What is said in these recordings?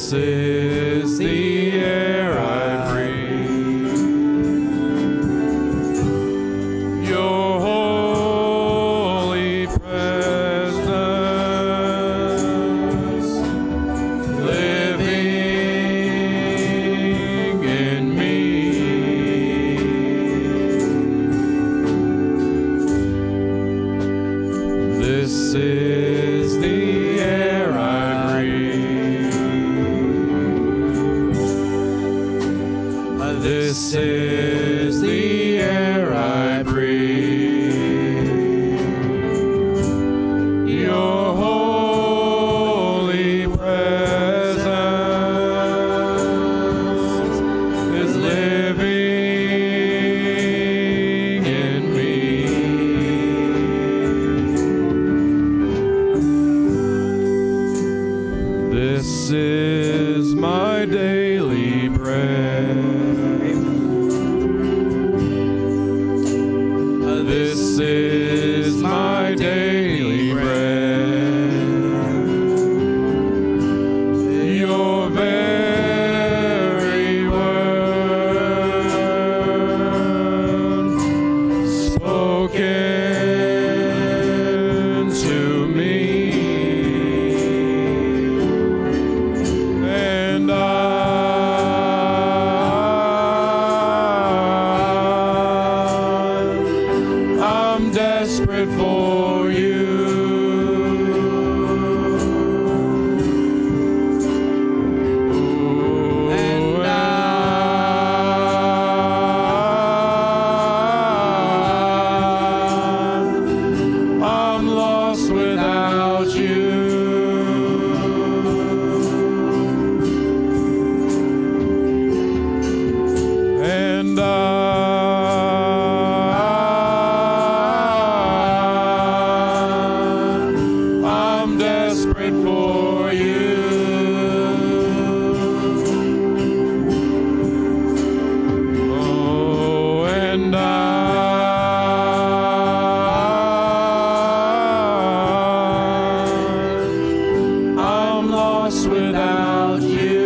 This is the air I breathe. Your holy presence living in me. This is the air I breathe. This is the air I breathe. Your holy presence is living in me. This is my daily bread. This is my daily bread. Your very word spoken to me. And I'm desperate for you. Ooh, and I'm lost without you. And I'm desperate for you. Oh, and I'm lost without you.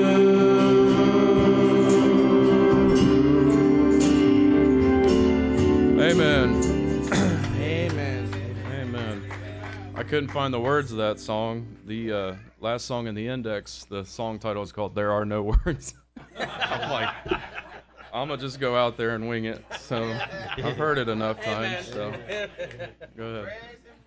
Amen. Amen. Amen. I couldn't find the words of that song. The last song in the index, the song title is called There Are No Words. I'm like, I'm going to just go out there and wing it. So I've heard it enough times. So go ahead.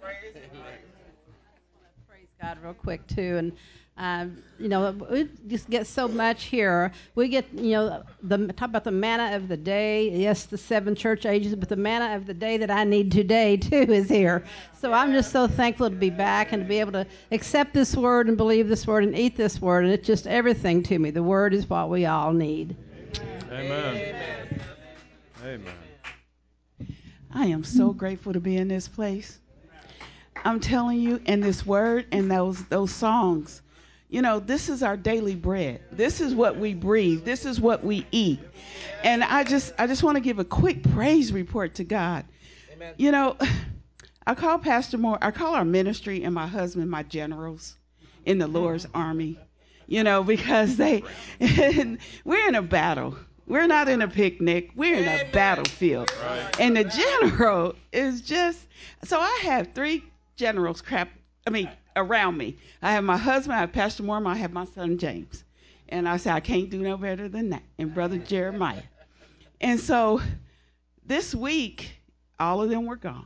Praise God real quick, too. And, we just get so much here. We get, talk about the manna of the day. Yes, the 7 church ages, but the manna of the day that I need today, too, is here. So I'm just so thankful to be back and to be able to accept this word and believe this word and eat this word. And it's just everything to me. The word is what we all need. Amen. Amen. I am so grateful to be in this place. I'm telling you, and this word and those songs, this is our daily bread. This is what we breathe. This is what we eat. And I just want to give a quick praise report to God. Amen. I call Pastor Moore, I call our ministry and my husband my generals in the Lord's army, because we're in a battle. We're not in a picnic. We're in a battlefield. Right. And the general is just, so I have 3 generals around me. I have my husband, I have Pastor Moore, I have my son James. And I said, I can't do no better than that. And Brother Jeremiah. And so this week, all of them were gone.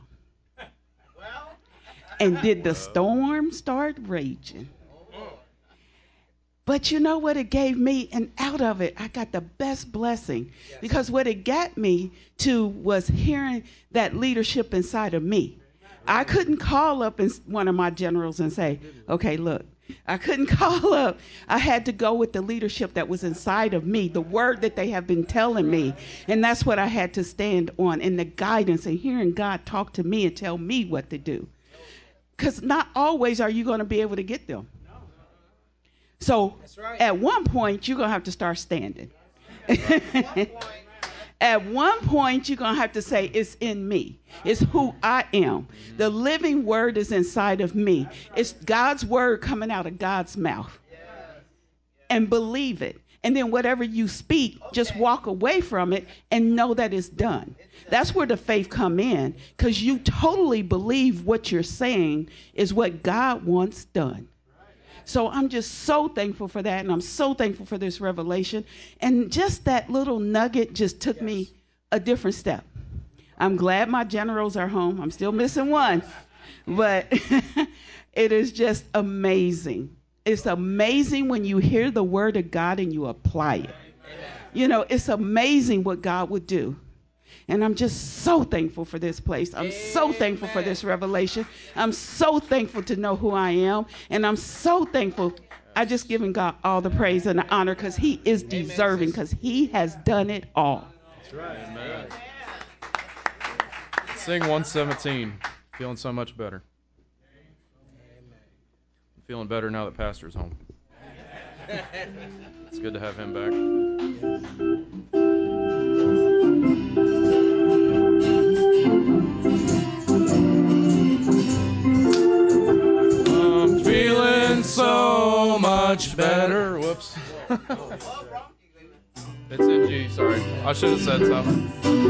And did the storm start raging? But you know what it gave me? And out of it, I got the best blessing. Yes. Because what it got me to was hearing that leadership inside of me. I couldn't call up one of my generals and say, okay, look. I couldn't call up. I had to go with the leadership that was inside of me, the word that they have been telling me. And that's what I had to stand on, in the guidance and hearing God talk to me and tell me what to do. Because not always are you going to be able to get them. So at one point, you're going to have to start standing. At one point, you're going to have to say, it's in me. It's who I am. The living word is inside of me. It's God's word coming out of God's mouth. and believe it. And then whatever you speak, just walk away from it and know that it's done. That's where the faith come in, because you totally believe what you're saying is what God wants done. So I'm just so thankful for that, and I'm so thankful for this revelation. And just that little nugget just took me a different step. I'm glad my generals are home. I'm still missing one, but it is just amazing. It's amazing when you hear the word of God and you apply it. You know, it's amazing what God would do. And I'm just so thankful for this place. I'm so thankful for this revelation. I'm so thankful to know who I am. And I'm so thankful. I just giving God all the praise and the honor, because he is deserving, because he has done it all. That's right. Amen. Sing 117. Feeling so much better. I'm feeling better now that Pastor's home. It's good to have him back. I'm feeling so much better. Whoops. It's in G, sorry. I should have said something.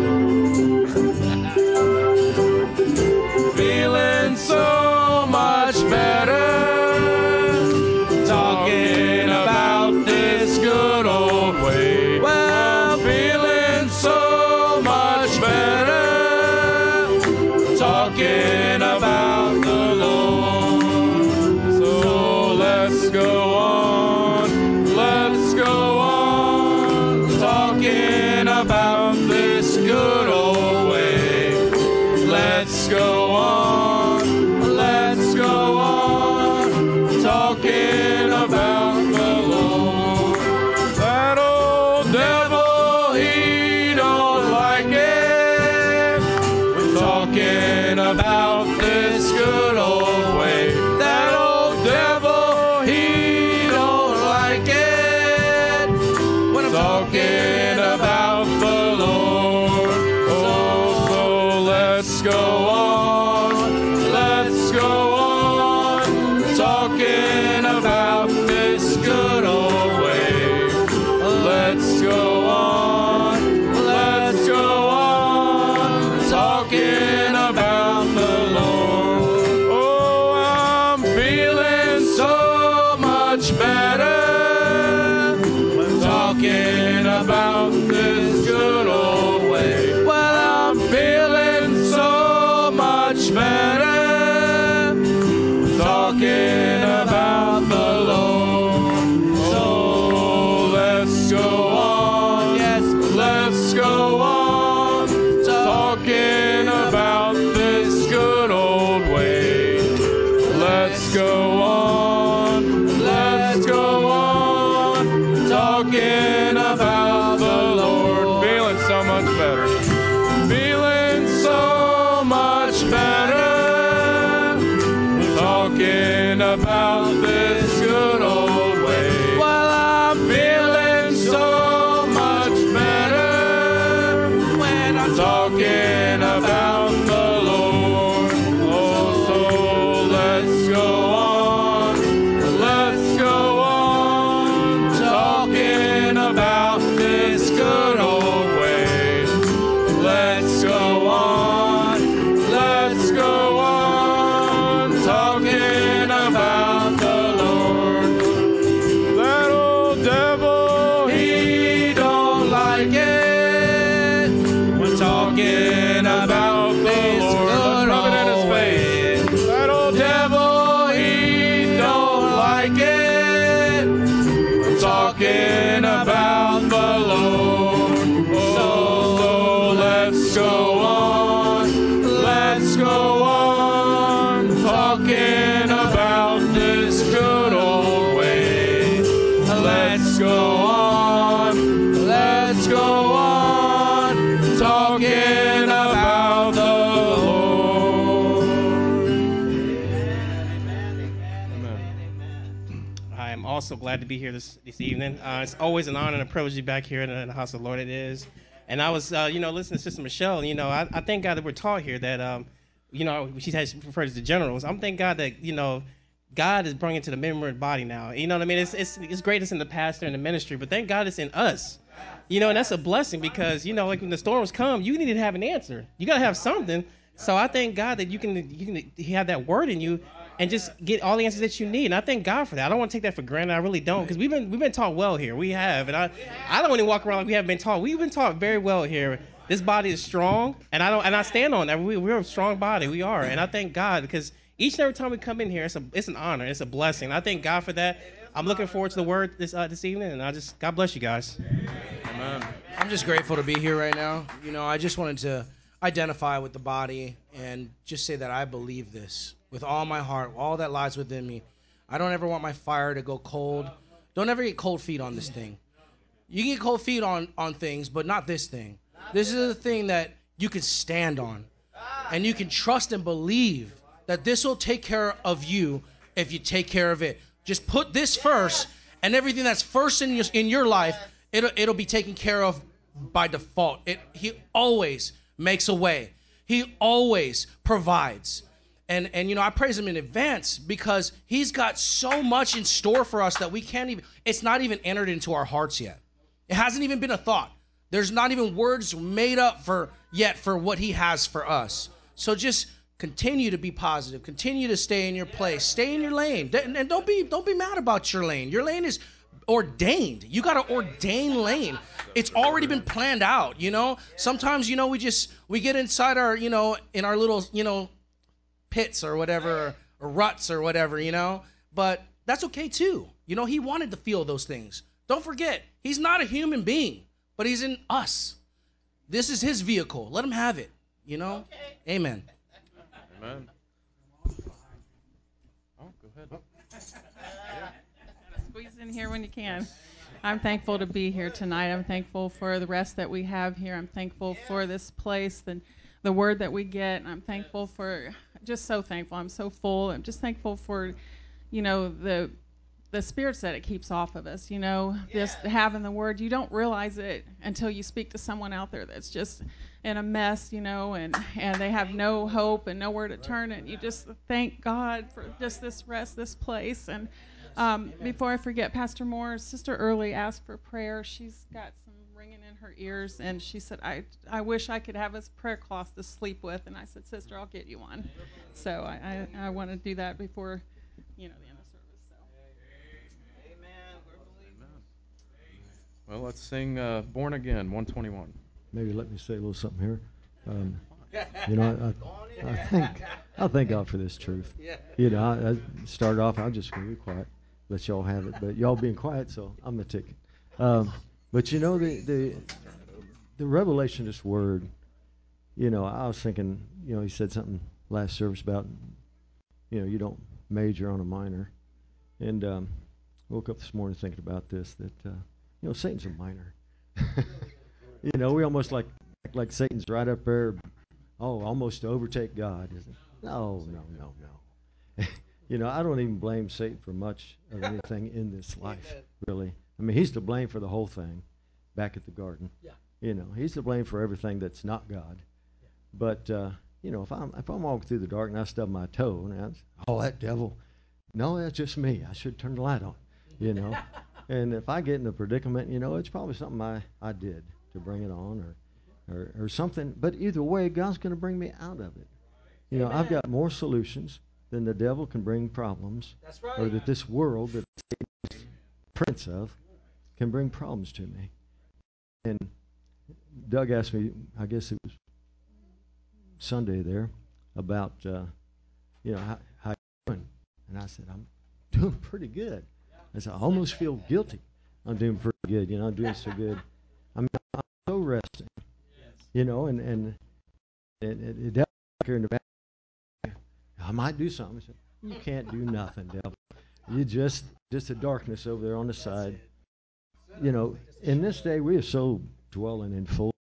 Feeling so much better. Talking about this good old way. Well, feeling so much better. Talking about the Lord. So let's go on. Let's go on. Talking about this good old way. Let's go on. Let's go on. Talking about the Lord. That old devil, he don't like it. We're talking about this good old way. That old devil, he don't like it. We're talking about the Lord. Oh, so let's go on. Let's go on. Talking about this good old way. Let's go on. Let's go on. Talking about the Lord. Oh, I'm feeling so much better. Talking about this good old way. Well, I'm feeling so much better. Talking about the Lord. So let's go on. Yes, let's go on. Talking about this good old way. Let's go on. Let's go on. Talking about the Lord. Feeling so much better. Feeling so much better. Talking about this good old way. Well, I'm feeling so much better when I'm talking about the Lord. Oh, so let's go on. Let's go on. Talking about this good old way. Let's go on. Let's go on. Talking about the Lord. That old devil, he don't like it. We're talking about this good old way. That old devil, he don't like it. We're talking about the Lord. So let's go on. Let's go on. Talking about this good old way. Let's go on. Let's go on. Talking about the Lord. I am also glad to be here this evening. It's always an honor and a privilege to be back here in the house of the Lord. It is. And I was, listening to Sister Michelle. I thank God that we're taught here that, she has referred to the generals. I'm thank God that, God is bringing to the member of the body now. You know what I mean? It's great it's in the pastor and the ministry, but thank God it's in us. You know, and that's a blessing because, you know, like when the storms come, you need to have an answer. You got to have something. So I thank God that you can have that word in you and just get all the answers that you need. And I thank God for that. I don't want to take that for granted. I really don't, because we've been taught well here. We have, and I don't even walk around like we haven't been taught. We've been taught very well here. This body is strong, and I stand on that. We're a strong body. We are, and I thank God because each and every time we come in here, it's an honor. It's a blessing. I thank God for that. I'm looking forward to the word this evening, and God bless you guys. Amen. I'm just grateful to be here right now. You know, I just wanted to identify with the body and just say that I believe this with all my heart, all that lies within me. I don't ever want my fire to go cold. Don't ever get cold feet on this thing. You can get cold feet on things, but not this thing. This is a thing that you can stand on. And you can trust and believe that this will take care of you if you take care of it. Just put this first, and everything that's first in your life, it'll be taken care of by default. He always makes a way. He always provides. And you know, I praise him in advance because he's got so much in store for us that we can't even, it's not even entered into our hearts yet. It hasn't even been a thought. There's not even words made up for what he has for us. So just continue to be positive. Continue to stay in your place. Stay in your lane. And don't be mad about your lane. Your lane is ordained. You got an ordained lane. It's already been planned out, you know? Sometimes, you know, we get inside our, you know, in our little, you know, pits or whatever, or ruts or whatever, you know? But that's okay too. You know, he wanted to feel those things. Don't forget, he's not a human being, but he's in us. This is his vehicle. Let him have it, you know? Okay. Amen. Amen. Oh, go ahead. Squeeze in here when you can. I'm thankful to be here tonight. I'm thankful for the rest that we have here. I'm thankful for this place and the word that we get. I'm thankful for, just so thankful. I'm so full. I'm just thankful for, you know, the spirits that it keeps off of us, you know, just having the word. You don't realize it until you speak to someone out there that's just in a mess, you know, and they have no hope and nowhere to turn. And you just thank God for just this rest, this place. And before I forget, Pastor Moore, Sister Early asked for prayer. She's got some ringing in her ears, and she said, I wish I could have a prayer cloth to sleep with. And I said, Sister, I'll get you one. So I want to do that before, you know, the end of service. So. Well, let's sing Born Again, 121. Maybe let me say a little something here. You know, I thank God for this truth. You know, I started off, I'm just going to be quiet, let y'all have it. But y'all being quiet, so I'm going to take it. But you know, the revelation of this word, you know, I was thinking, you know, he said something last service about, you know, you don't major on a minor. And woke up this morning thinking about this, that, you know, Satan's a minor. You know, we almost act like Satan's right up there, almost to overtake God. No. You know, I don't even blame Satan for much of anything in this life, really. I mean, he's to blame for the whole thing back at the garden. Yeah. You know, he's to blame for everything that's not God. Yeah. But, you know, if I'm walking through the dark and I stub my toe, and that devil. No, that's just me. I should turn the light on, you know. And if I get in a predicament, you know, it's probably something I did to bring it on or something. But either way, God's going to bring me out of it. You know, I've got more solutions than the devil can bring problems. That's right. Or that this world that Satan's prince of can bring problems to me. And Doug asked me, I guess it was Sunday there, about, you know, how you doing? And I said, I'm doing pretty good. I said, I almost feel guilty. I'm doing pretty good. You know, I'm doing so good. I'm so resting. You know, and it devil here in the back. I might do something. I said, you can't do nothing, devil. You just a darkness over there on the side. You know, in this day we are so dwelling in full.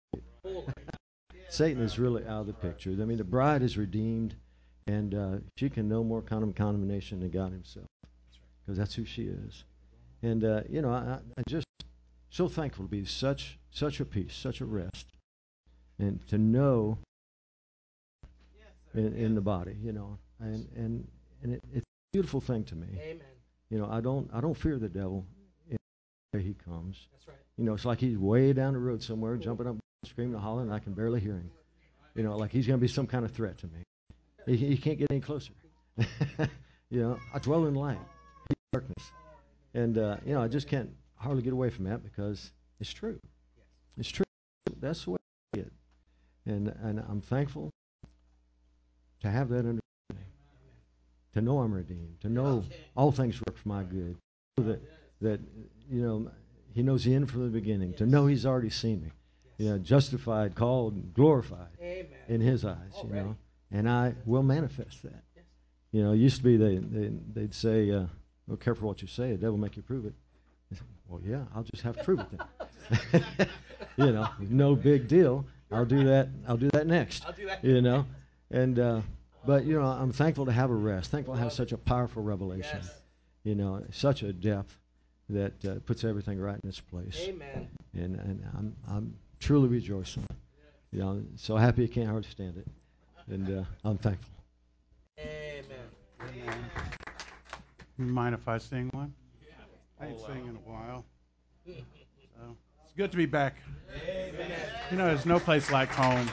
Satan is really out of the picture. I mean, the bride is redeemed, and she can no more condemnation than God himself, because that's who she is. And you know, I'm just so thankful to be such a peace, such a rest, and to know in the body, you know, and it's beautiful thing to me. Amen. You know, I don't fear the devil. He comes. That's right. You know, it's like he's way down the road somewhere, jumping up, screaming and hollering, and I can barely hear him. You know, like he's going to be some kind of threat to me. He can't get any closer. You know, I dwell in light, he's in darkness. And, you know, I just can't hardly get away from that because it's true. It's true. That's the way I see it. And I'm thankful to have that understanding, to know I'm redeemed, to know all things work for my good, that you know, he knows the end from the beginning, to know he's already seen me, you know, justified, called, and glorified in his eyes, you know, and I will manifest that. You know, it used to be they'd say, well, careful what you say, the devil make you prove it. I said, well, yeah, I'll just have to prove it then. You know, no big deal. I'll do that next. You know, and but you know, I'm thankful to have a rest. Thankful to have such a powerful revelation. You know, such a depth that puts everything right in its place. Amen. And I'm truly rejoicing. You know, so happy I can't hardly stand it, and I'm thankful. Amen. You mind if I sing one? I ain't sing in a while. So it's good to be back. Amen. You know, there's no place like home.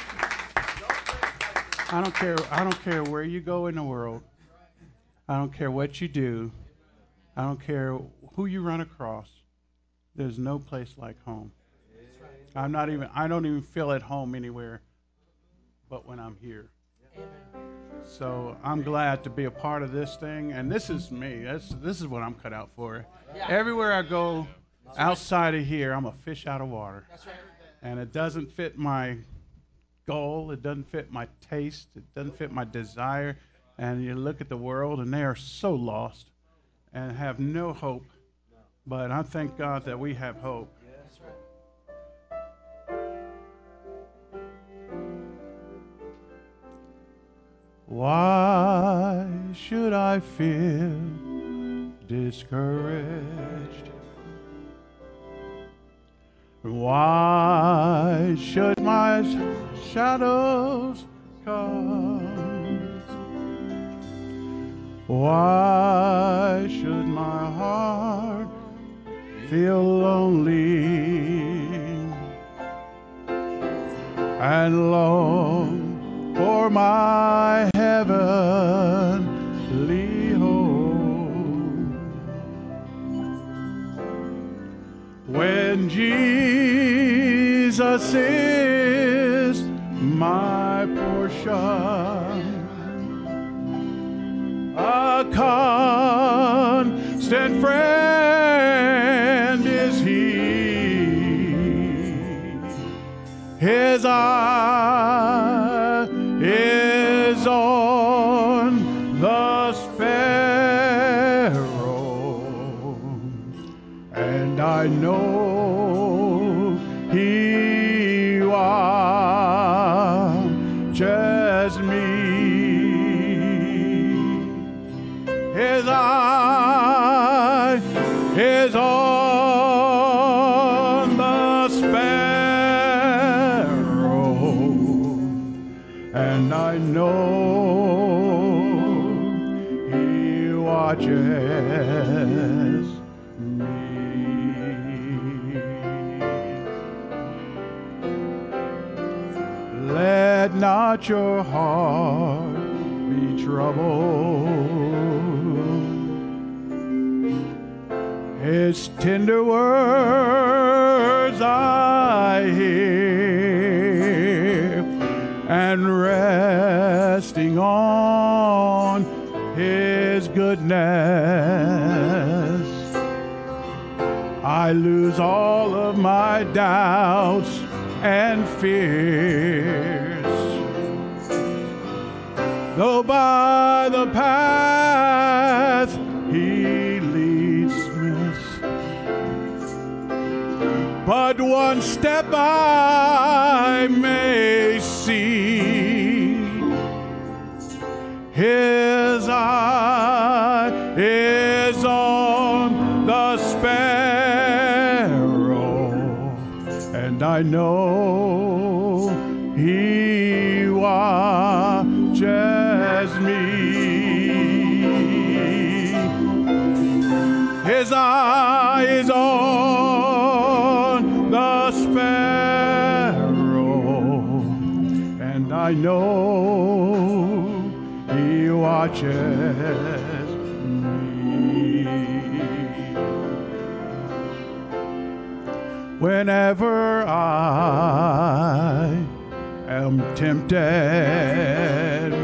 I don't care where you go in the world. I don't care what you do. I don't care who you run across. There's no place like home. I don't even feel at home anywhere but when I'm here. So I'm glad to be a part of this thing, and this is me. This is what I'm cut out for. Everywhere I go outside of here, I'm a fish out of water. And it doesn't fit my goal. It doesn't fit my taste. It doesn't fit my desire. And you look at the world, and they are so lost and have no hope. But I thank God that we have hope. Why should I feel discouraged? Why should my shadows come? Why should my heart feel lonely and long for my heavenly home? When Jesus is my portion, a constant friend is he. His eye is on the sparrow, and I know he watches me. His eye is on the sparrow, and I know he watches me. Let not your heart be troubled. His tender words I hear, and resting on his goodness, I lose all of my doubts and fears. Though by the path he leads me, but one step I may see, his eye is on the sparrow, and I know he watches me. His eye is on the sparrow, and I know He watches me. Whenever I am tempted,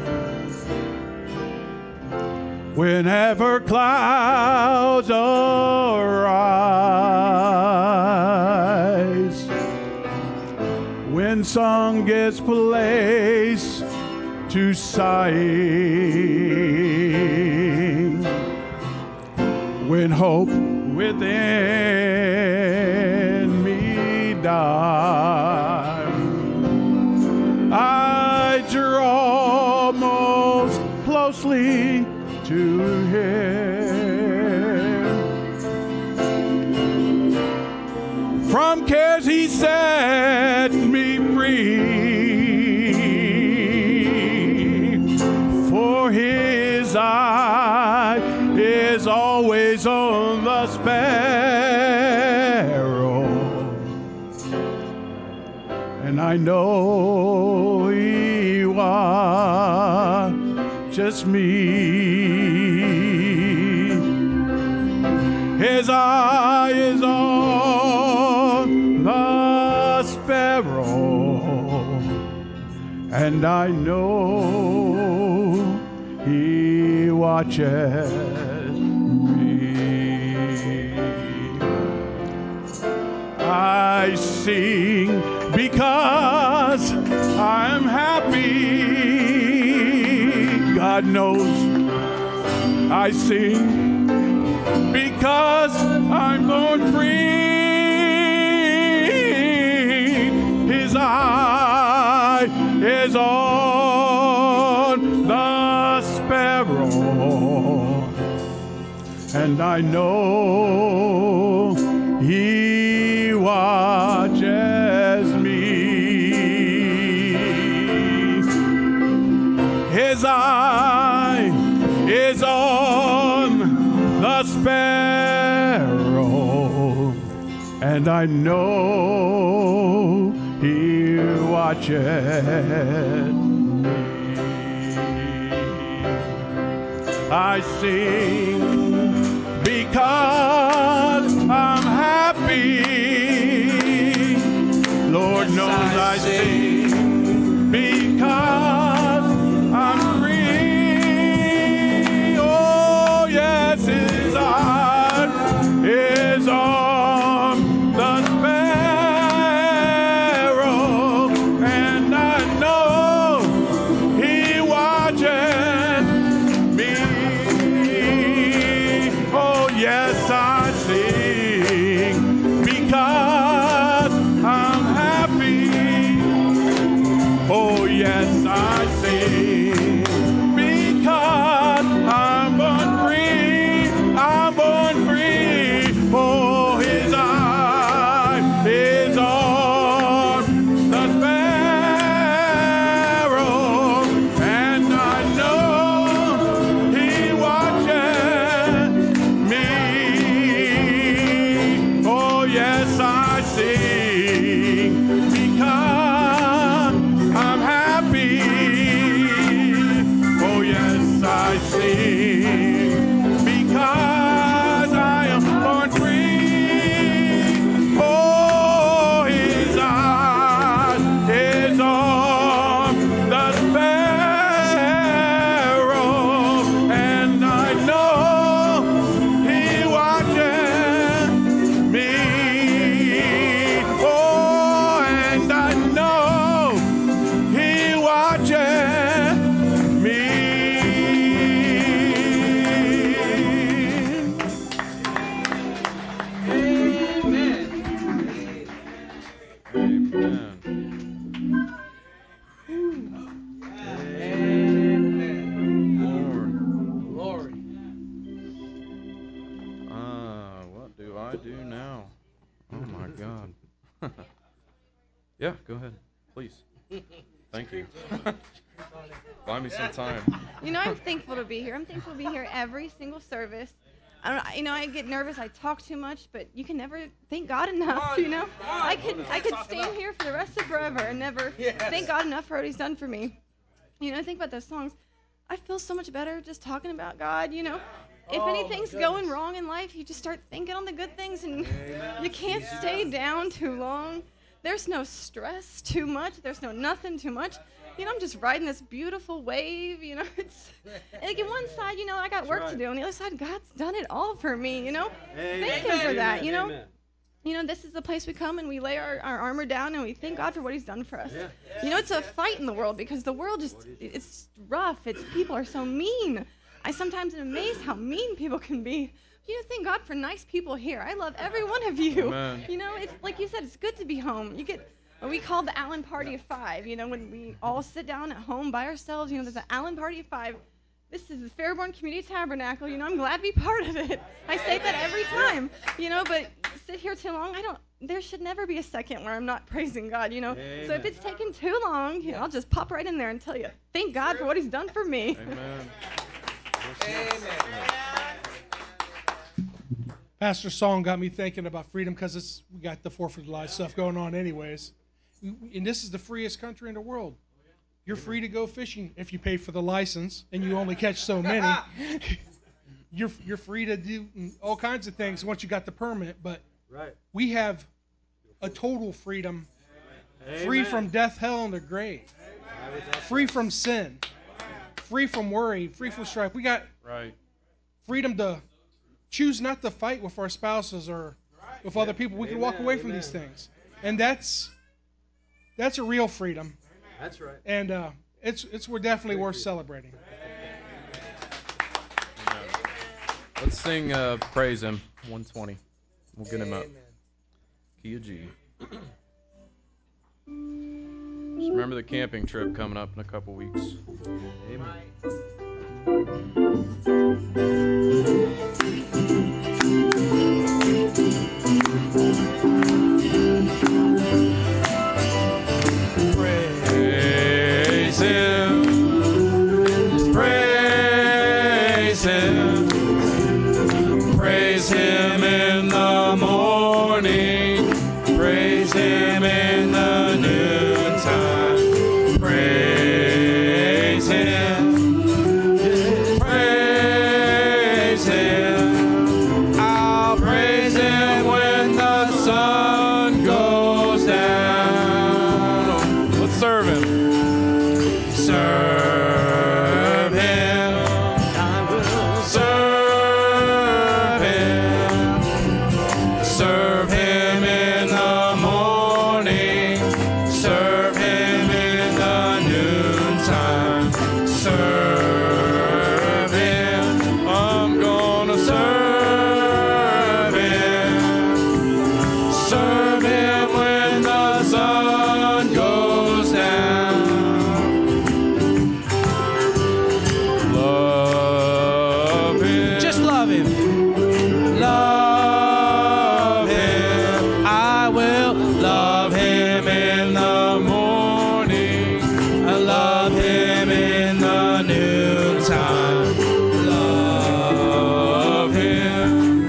whenever clouds arise, when song gets placed to sighing, when hope within me dies, I draw most closely to Him. From cares He set me free, for His eye is always on the sparrow, and I know He watches me. His eye is on the sparrow, and I know He watches me. I sing because I'm happy. God knows I sing because I'm born free. His eye is on the sparrow, and I know He watches me. His eye is on the sparrow, and I know He watches me. I sing because I'm happy. Lord knows I sing because I'm free. Oh yes, His eye is on the sparrow, and I know He watches me. Oh yes, I sing because I'm happy. Oh yes, I sing because I'm born free. I'm born free. Oh, His eye is on the sparrow, and I know He watches me. Oh yes, I sing because I'm happy. Oh yes, I sing because I am born free. Oh, His eye is on the sparrow, and I know He watches me. Oh, and I know He watches me. Amen. Lord. Glory. What do I do now? Oh my God. Yeah, go ahead, please. Thank you. Buy me some time. You know, I'm thankful to be here. I'm thankful to be here every single service. I don't know, I get nervous. I talk too much, but you can never thank God enough. I could stand here for the rest of forever and never thank God enough for what He's done for me. Think about those songs. I feel so much better just talking about God. If anything's going wrong in life, you just start thinking on the good things, and you can't stay down too long. There's no stress too much. There's no nothing too much. I'm just riding this beautiful wave. It's like on one side, I got work to do. On the other side, God's done it all for me. Thank Him for that. This is the place we come and we lay our armor down and we thank God for what He's done for us. It's a fight in the world because the world it's rough. People are so mean. I sometimes am amazed how mean people can be. Thank God for nice people here. I love every one of you. Amen. It's like you said, it's good to be home. You get what we call the Allen Party of 5. When we all sit down at home by ourselves, there's an Allen Party of 5. This is the Fairborn Community Tabernacle. I'm glad to be part of it. I say that every time. But sit here too long, there should never be a second where I'm not praising God. So if it's taken too long, I'll just pop right in there and tell you, thank God for what He's done for me. Amen. Pastor's song got me thinking about freedom because we got the 4th of July stuff going on anyways. And this is the freest country in the world. You're free to go fishing if you pay for the license and you only catch so many. You're free to do all kinds of things once you got the permit, but we have a total freedom, free from death, hell, and the grave, free from sin, free from worry, free from strife. We got freedom to choose not to fight with our spouses or with other people. We can walk away from these things, and that's a real freedom. That's right. And we're definitely worth celebrating. Let's sing Praise Him, 120. We'll get him up. Key of G. Just remember the camping trip coming up in a couple weeks. Praise Him. Praise Him. Praise Him in the morning. Praise Him in the noontime. Praise Him. Praise Him. I'll praise Him when the sun goes down. Let's serve Him. Serve Him. I will serve Him. Serve Him in the morning. Serve Him in the noontime. Serve Him. I'm gonna serve Him. Serve Him when the sun goes down. Love Him. Just love Him. Love Him. I will love Him in the morning. I love Him in the noontime. Love Him.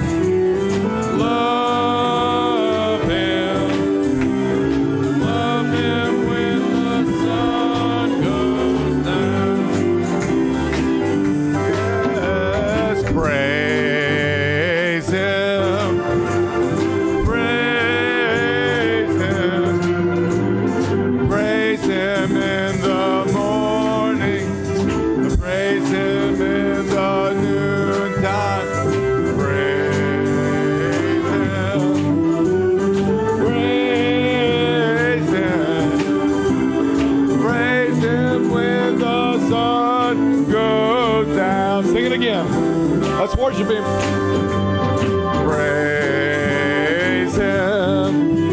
Love Him. Love Him when the sun goes down. Yes, praise Him. Praise Him. Praise Him in the morning. Praise Him in the noontime. Praise Him. Praise Him. Praise Him when the sun goes down. Sing it again. Let's worship Him. Praise Him.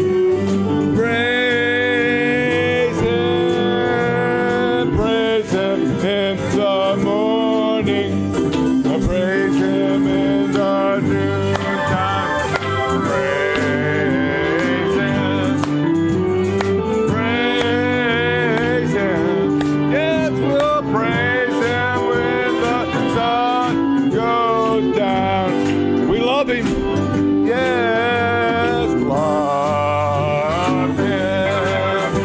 Praise Him. Praise Him in the morning. Praise Him in the noontime. Praise Him. Praise Him. Yes, we'll praise Him when the sun goes down. him. Yes, love him.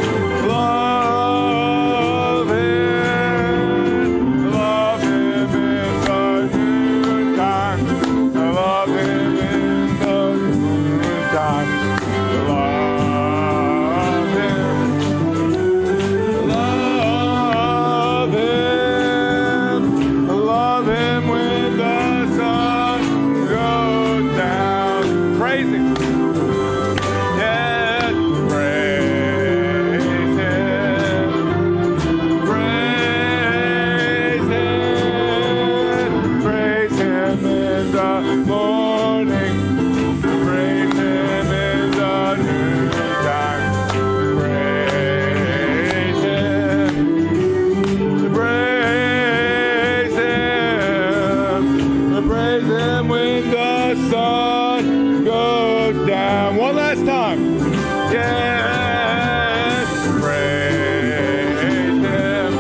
Love him. Love him in the noontime. Love him in the noontime. Love him. Love him. Love him when the sun goes down. Praise him. Yes, praise him. Praise him. Praise him in the morning. Praise him in the noontime. Praise him. Praise him. Praise him when the sun goes down. One last time. Yes. Praise him.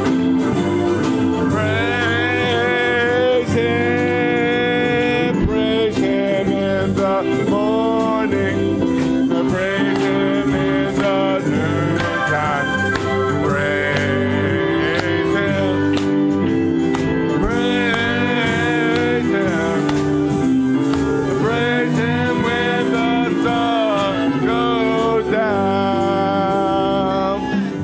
Praise him. Praise him in the morning. Praise him in the noontime. Praise him. Praise him. Praise him when the sun goes down.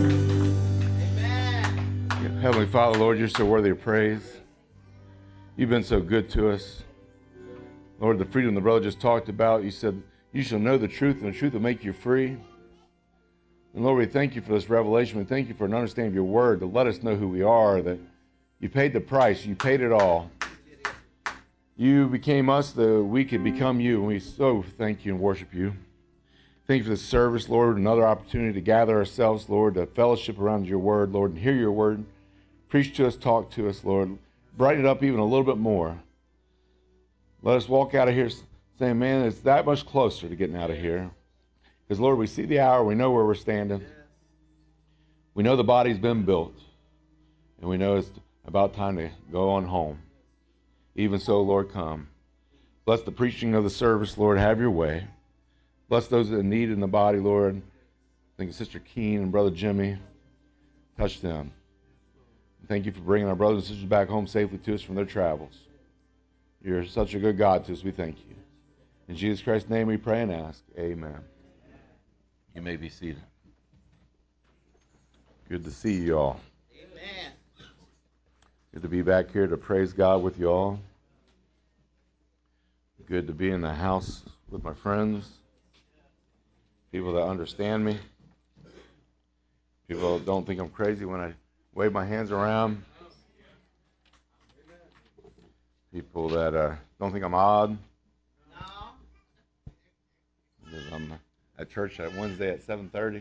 Heavenly Father, Lord, you're so worthy of praise. You've been so good to us. Lord, the freedom the brother just talked about, you said, you shall know the truth, and the truth will make you free. And Lord, we thank you for this revelation. We thank you for an understanding of your word to let us know who we are, that you paid the price. You paid it all. You became us that we could become you, and we so thank you and worship you. Thank you for this service, Lord, another opportunity to gather ourselves, Lord, to fellowship around your word, Lord, and hear your word. Preach to us, talk to us, Lord. Brighten it up even a little bit more. Let us walk out of here saying, man, it's that much closer to getting out of here. Because, Lord, we see the hour. We know where we're standing. We know the body's been built. And we know it's about time to go on home. Even so, Lord, come. Bless the preaching of the service, Lord. Have your way. Bless those that need in the body, Lord. Thank you, Sister Keen and Brother Jimmy. Touch them. Thank you for bringing our brothers and sisters back home safely to us from their travels. You're such a good God to us. We thank you. In Jesus Christ's name we pray and ask. Amen. You may be seated. Good to see you all. Amen. Good to be back here to praise God with you all. Good to be in the house with my friends. People that understand me. People that don't think I'm crazy when I wave my hands around. People that don't think I'm odd. Because I'm at church at Wednesday at 7:30.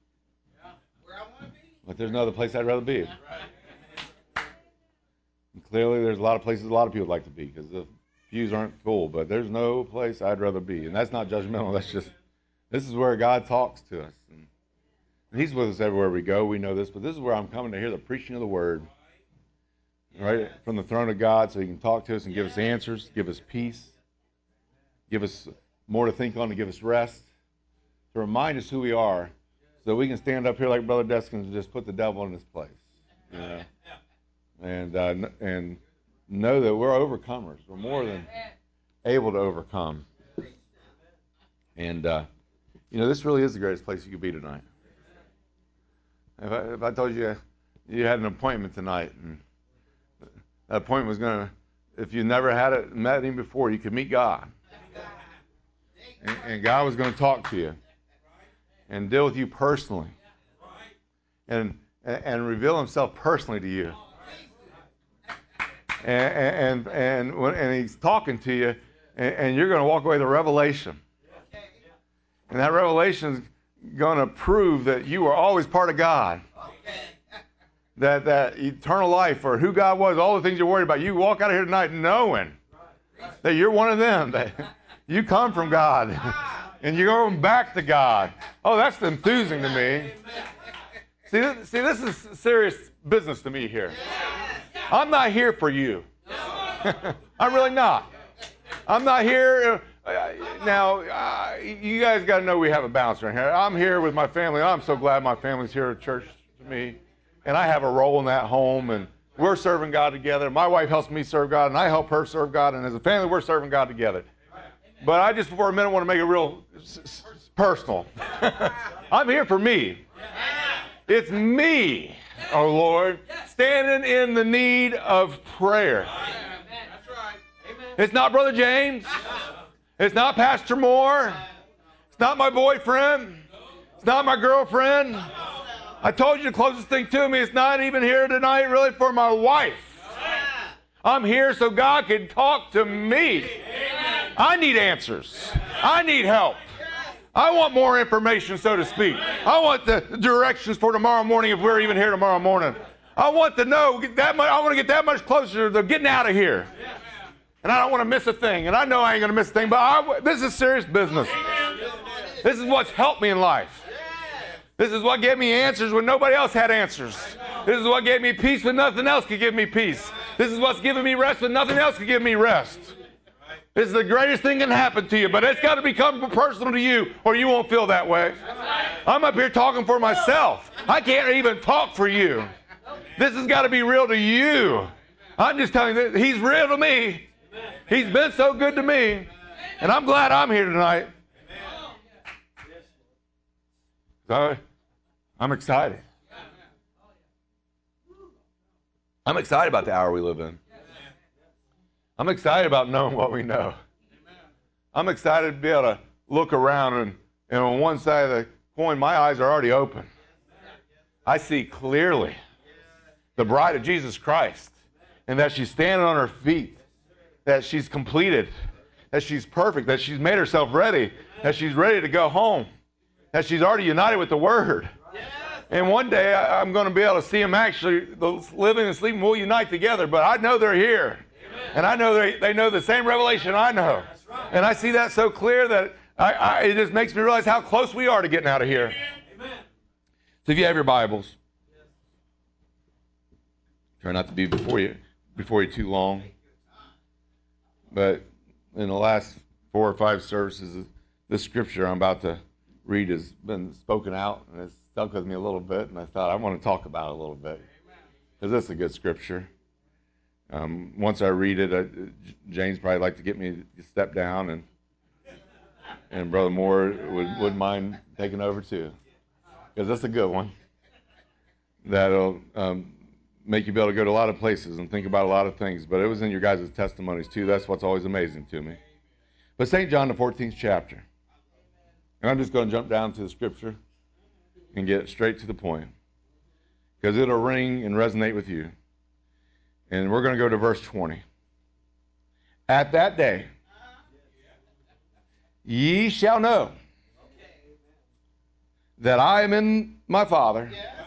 But there's no other place I'd rather be. And clearly there's a lot of places a lot of people like to be because the pews aren't full. But there's no place I'd rather be. And that's not judgmental. That's just, this is where God talks to us. And he's with us everywhere we go. We know this. But this is where I'm coming to hear the preaching of the word. Right from the throne of God, so he can talk to us and give us answers, give us peace, give us more to think on, to give us rest, to remind us who we are, so we can stand up here like Brother Deskins and just put the devil in his place, you know, and know that we're overcomers. We're more than able to overcome. And you know, this really is the greatest place you could be tonight. If I told you you had an appointment tonight, and that appointment was going to, if you never met him before, you could meet God. And God was going to talk to you and deal with you personally. And reveal himself personally to you. And he's talking to you, and you're going to walk away with a revelation. And that revelation is going to prove that you are always part of God. That eternal life, or who God was, all the things you're worried about, you walk out of here tonight knowing that you're one of them, that you come from God, and you're going back to God. Oh, that's enthusing to me. See, this is serious business to me here. I'm not here for you. I'm really not. I'm not here. Now, you guys got to know we have a balance right here. I'm here with my family. I'm so glad my family's here at church to me. And I have a role in that home, and we're serving God together. My wife helps me serve God, and I help her serve God. And as a family, we're serving God together. But I just, for a minute, want to make it real personal. I'm here for me. It's me, oh Lord, standing in the need of prayer. It's not Brother James. It's not Pastor Moore. It's not my boyfriend. It's not my girlfriend. I told you the closest thing to me. It's not even here tonight really for my wife. I'm here so God can talk to me. I need answers. I need help. I want more information, so to speak. I want the directions for tomorrow morning if we're even here tomorrow morning. I want to know that much. I want to get that much closer to getting out of here. And I don't want to miss a thing. And I know I ain't going to miss a thing, but this is serious business. This is what's helped me in life. This is what gave me answers when nobody else had answers. This is what gave me peace when nothing else could give me peace. This is what's given me rest when nothing else could give me rest. This is the greatest thing that can happen to you, but it's got to become personal to you or you won't feel that way. I'm up here talking for myself. I can't even talk for you. This has got to be real to you. I'm just telling you that He's real to me. He's been so good to me, and I'm glad I'm here tonight. So, I'm excited. I'm excited about the hour we live in. I'm excited about knowing what we know. I'm excited to be able to look around and on one side of the coin, my eyes are already open. I see clearly the bride of Jesus Christ and that she's standing on her feet, that she's completed, that she's perfect, that she's made herself ready, that she's ready to go home, that she's already united with the Word. And one day I'm going to be able to see them actually, the living and sleeping will unite together, but I know they're here. And I know they know the same revelation I know. And I see that so clear that it just makes me realize how close we are to getting out of here. So if you have your Bibles, try not to be before you too long. But in the last 4 or 5 services, this scripture I'm about to read has been spoken out, and it's stuck with me a little bit, and I thought I want to talk about it a little bit, because this is a good scripture. Once I read it, James probably like to get me to step down, and Brother Moore wouldn't mind taking over too, because that's a good one. That'll make you be able to go to a lot of places and think about a lot of things, but it was in your guys' testimonies too. That's what's always amazing to me. But St. John, the 14th chapter, and I'm just going to jump down to the scripture and get straight to the point, because it'll ring and resonate with you. And we're going to go to verse 20. At that day, ye shall know that I am in my Father,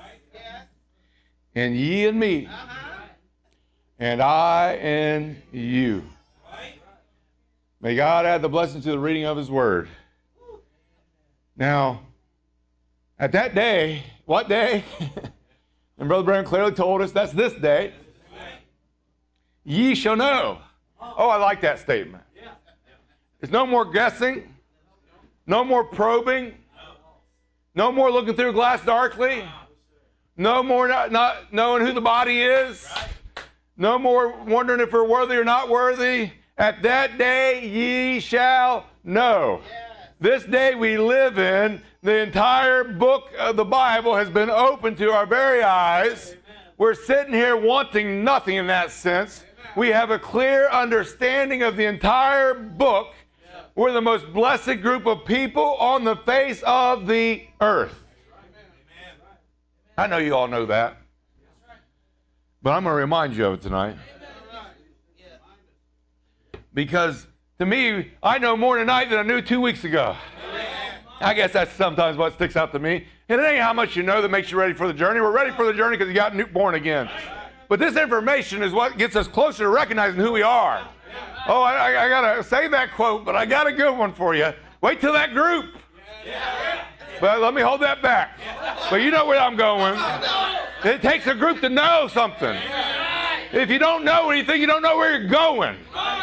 and ye in me, and I in you. May God add the blessing to the reading of His Word. Now, at that day, what day? And Brother Branham clearly told us that's this day. Ye shall know. Oh, I like that statement. There's no more guessing, no more probing, no more looking through a glass darkly, no more not knowing who the body is, no more wondering if we're worthy or not worthy. At that day ye shall know. This day we live in, the entire book of the Bible has been opened to our very eyes. We're sitting here wanting nothing in that sense. We have a clear understanding of the entire book. We're the most blessed group of people on the face of the earth. I know you all know that. But I'm going to remind you of it tonight. Because to me, I know more tonight than I knew 2 weeks ago. I guess that's sometimes what sticks out to me. And it ain't how much you know that makes you ready for the journey. We're ready for the journey because you got born again. But this information is what gets us closer to recognizing who we are. Oh, I got to say that quote, but I got a good one for you. Wait till that group. But let me hold that back. But you know where I'm going. It takes a group to know something. If you don't know anything, you don't know where you're going.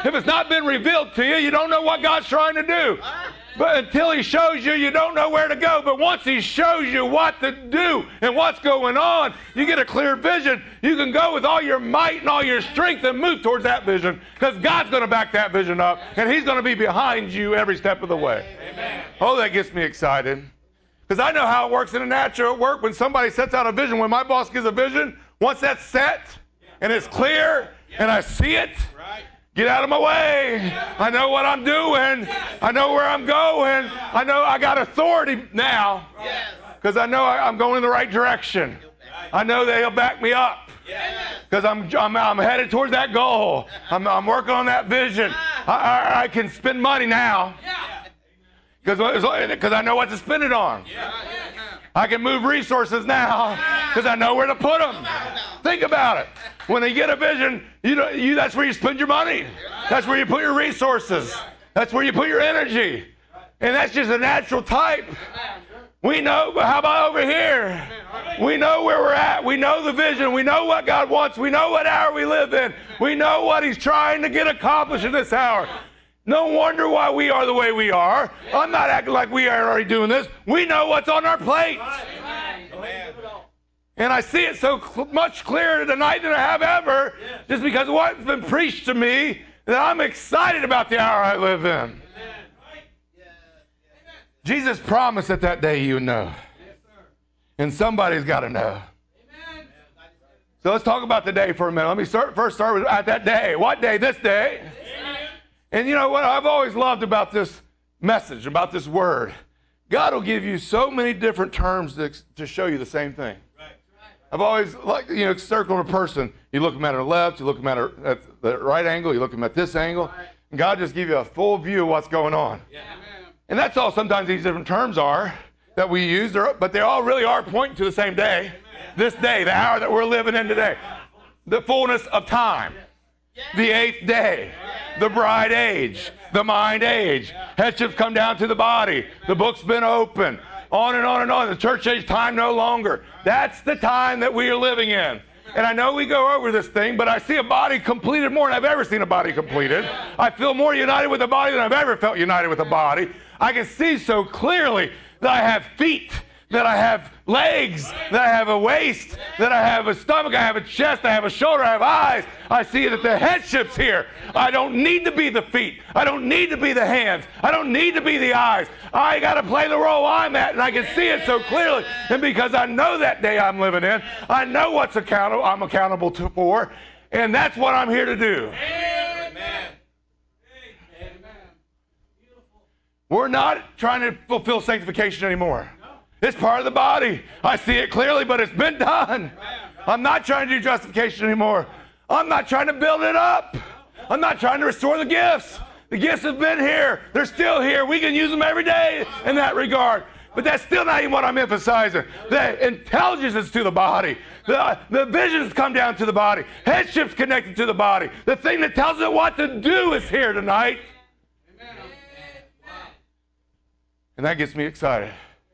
If it's not been revealed to you, you don't know what God's trying to do. But until he shows you, you don't know where to go. But once he shows you what to do and what's going on, you get a clear vision. You can go with all your might and all your strength and move towards that vision, because God's going to back that vision up, and he's going to be behind you every step of the way. Amen. Oh, that gets me excited. Because I know how it works in the natural at work. When somebody sets out a vision, when my boss gives a vision, once that's set and it's clear and I see it, get out of my way. I know what I'm doing. I know where I'm going. I know I got authority now, because I know I'm going in the right direction. I know they'll back me up, because I'm headed towards that goal. I'm working on that vision. I can spend money now, because I know what to spend it on. I can move resources now because I know where to put them. Think about it. When you get a vision, that's where you spend your money. That's where you put your resources. That's where you put your energy. And that's just a natural type. We know, but how about over here? We know where we're at. We know the vision. We know what God wants. We know what hour we live in. We know what he's trying to get accomplished in this hour. No wonder why we are the way we are. I'm not acting like we are already doing this. We know what's on our plate. And I see it so much clearer tonight than I have ever, just because of what's been preached to me, that I'm excited about the hour I live in. Jesus promised that day you would know. And somebody's got to know. So let's talk about the day for a minute. Let me first start with at that day. What day? This day. And you know what I've always loved about this message, about this word? God will give you so many different terms to show you the same thing. I've always liked, circling a person. You look them at the left, you look them at the right angle, you look them at this angle, and God just give you a full view of what's going on. And that's all sometimes these different terms are that we use, but they all really are pointing to the same day. This day, the hour that we're living in today. The fullness of time. The 8th day. The bride age, the mind age. Headship's come down to the body. The book's been open. On and on and on. The church age time no longer. That's the time that we are living in. And I know we go over this thing, but I see a body completed more than I've ever seen a body completed. I feel more united with a body than I've ever felt united with a body. I can see so clearly that I have feet, that I have legs, that I have a waist, that I have a stomach, I have a chest, I have a shoulder, I have eyes. I see that the headship's here. I don't need to be the feet. I don't need to be the hands. I don't need to be the eyes. I got to play the role I'm at, and I can see it so clearly. And because I know that day I'm living in, I know what's I'm accountable for, and that's what I'm here to do. Amen. We're not trying to fulfill sanctification anymore. It's part of the body. I see it clearly, but it's been done. I'm not trying to do justification anymore. I'm not trying to build it up. I'm not trying to restore the gifts. The gifts have been here. They're still here. We can use them every day in that regard. But that's still not even what I'm emphasizing. The intelligence is to the body. The visions come down to the body. Headship's connected to the body. The thing that tells it what to do is here tonight. And that gets me excited.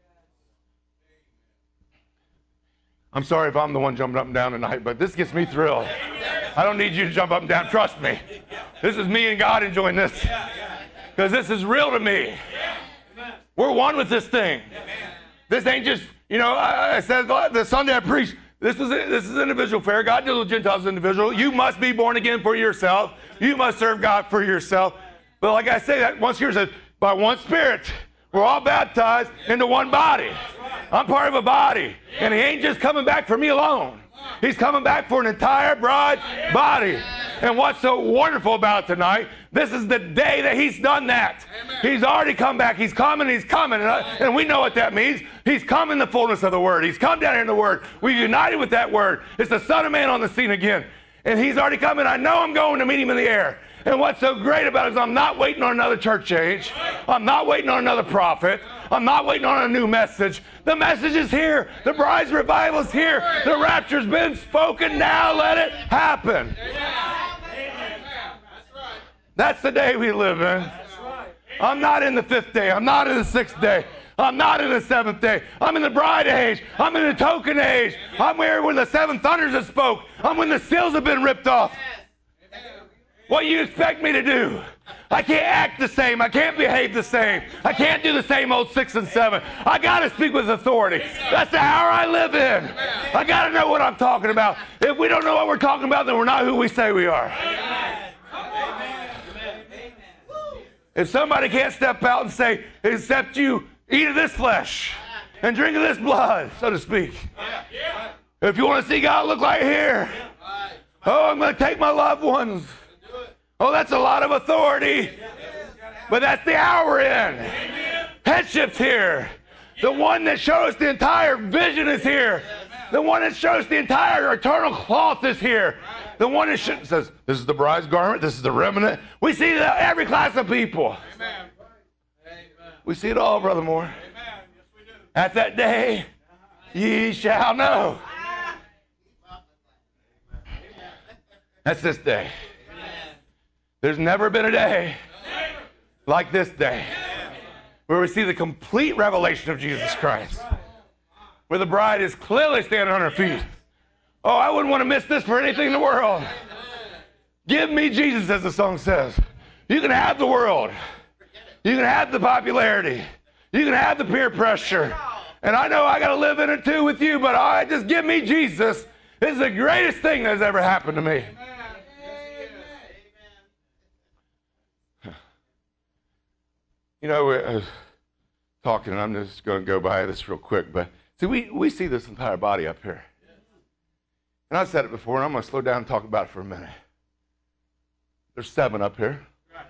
I'm sorry if I'm the one jumping up and down tonight, but this gets me thrilled. I don't need you to jump up and down. Trust me. This is me and God enjoying this. Because this is real to me. We're one with this thing. This ain't just, I said the Sunday I preached, this is individual fair. God deals with Gentiles as individual. You must be born again for yourself. You must serve God for yourself. But like I say, that once here says, by one Spirit, we're all baptized into one body. I'm part of a body. And he ain't just coming back for me alone. He's coming back for an entire bride body. And what's so wonderful about tonight, this is the day that he's done that. He's already come back. He's coming. And we know what that means. He's come in the fullness of the Word. He's come down here in the Word. We're united with that Word. It's the Son of Man on the scene again. And he's already come, and I know I'm going to meet him in the air. And what's so great about it is I'm not waiting on another church age. I'm not waiting on another prophet. I'm not waiting on a new message. The message is here. The bride's revival is here. The rapture's been spoken. Now let it happen. That's the day we live in. I'm not in the 5th day. I'm not in the 6th day. I'm not in the 7th day. I'm in the bride age. I'm in the token age. I'm here when the 7 thunders have spoke. I'm when the seals have been ripped off. What you expect me to do? I can't act the same. I can't behave the same. I can't do the same old 6 and 7. I got to speak with authority. That's the hour I live in. I got to know what I'm talking about. If we don't know what we're talking about, then we're not who we say we are. If somebody can't step out and say, except you eat of this flesh and drink of this blood, so to speak. If you want to see God look like here, oh, I'm going to take my loved ones. Oh, that's a lot of authority. But that's the hour we're in. Headship's here. The one that shows the entire vision is here. The one that shows the entire eternal cloth is here. The one that says, this is the bride's garment, this is the remnant. We see every class of people. We see it all, Brother Moore. At that day, ye shall know. That's this day. There's never been a day like this day where we see the complete revelation of Jesus Christ, where the bride is clearly standing on her feet. Oh, I wouldn't want to miss this for anything in the world. Give me Jesus, as the song says. You can have the world. You can have the popularity. You can have the peer pressure. And I know I got to live in it too with you, but just give me Jesus. This is the greatest thing that has ever happened to me. You know, I was talking, and I'm just going to go by this real quick, but see, we see this entire body up here. And I've said it before, and I'm going to slow down and talk about it for a minute. There's 7 up here.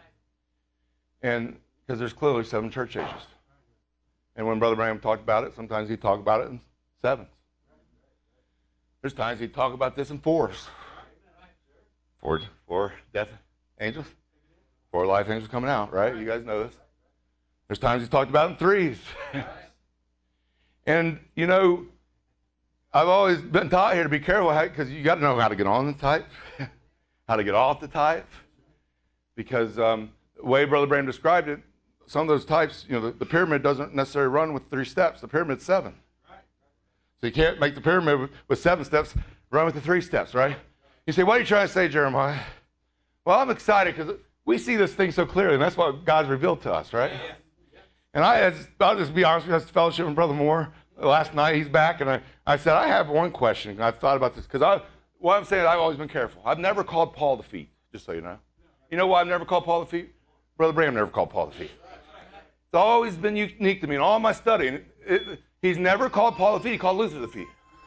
And because there's clearly 7 church ages. And when Brother Branham talked about it, sometimes he'd talk about it in 7s. There's times he'd talk about this in 4s. 4 death angels, 4 life angels coming out, right? You guys know this. There's times he's talked about it in 3s. And, you know, I've always been taught here to be careful because you got to know how to get on the type, how to get off the type. Because the way Brother Branham described it, some of those types, you know, the pyramid doesn't necessarily run with 3 steps. The pyramid's 7. So you can't make the pyramid with 7 steps run with the 3 steps, right? You say, what are you trying to say, Jeremiah? Well, I'm excited because we see this thing so clearly, and that's what God's revealed to us, right? And I'll just be honest with you, I was fellowship with Brother Moore last night. He's back, and I said, I have one question. And I've thought about this because what I'm saying, I've always been careful. I've never called Paul the feet, just so you know. You know why I've never called Paul the feet? Brother Branham never called Paul the feet. It's always been unique to me in all my study. He's never called Paul the feet. He called Luther the feet.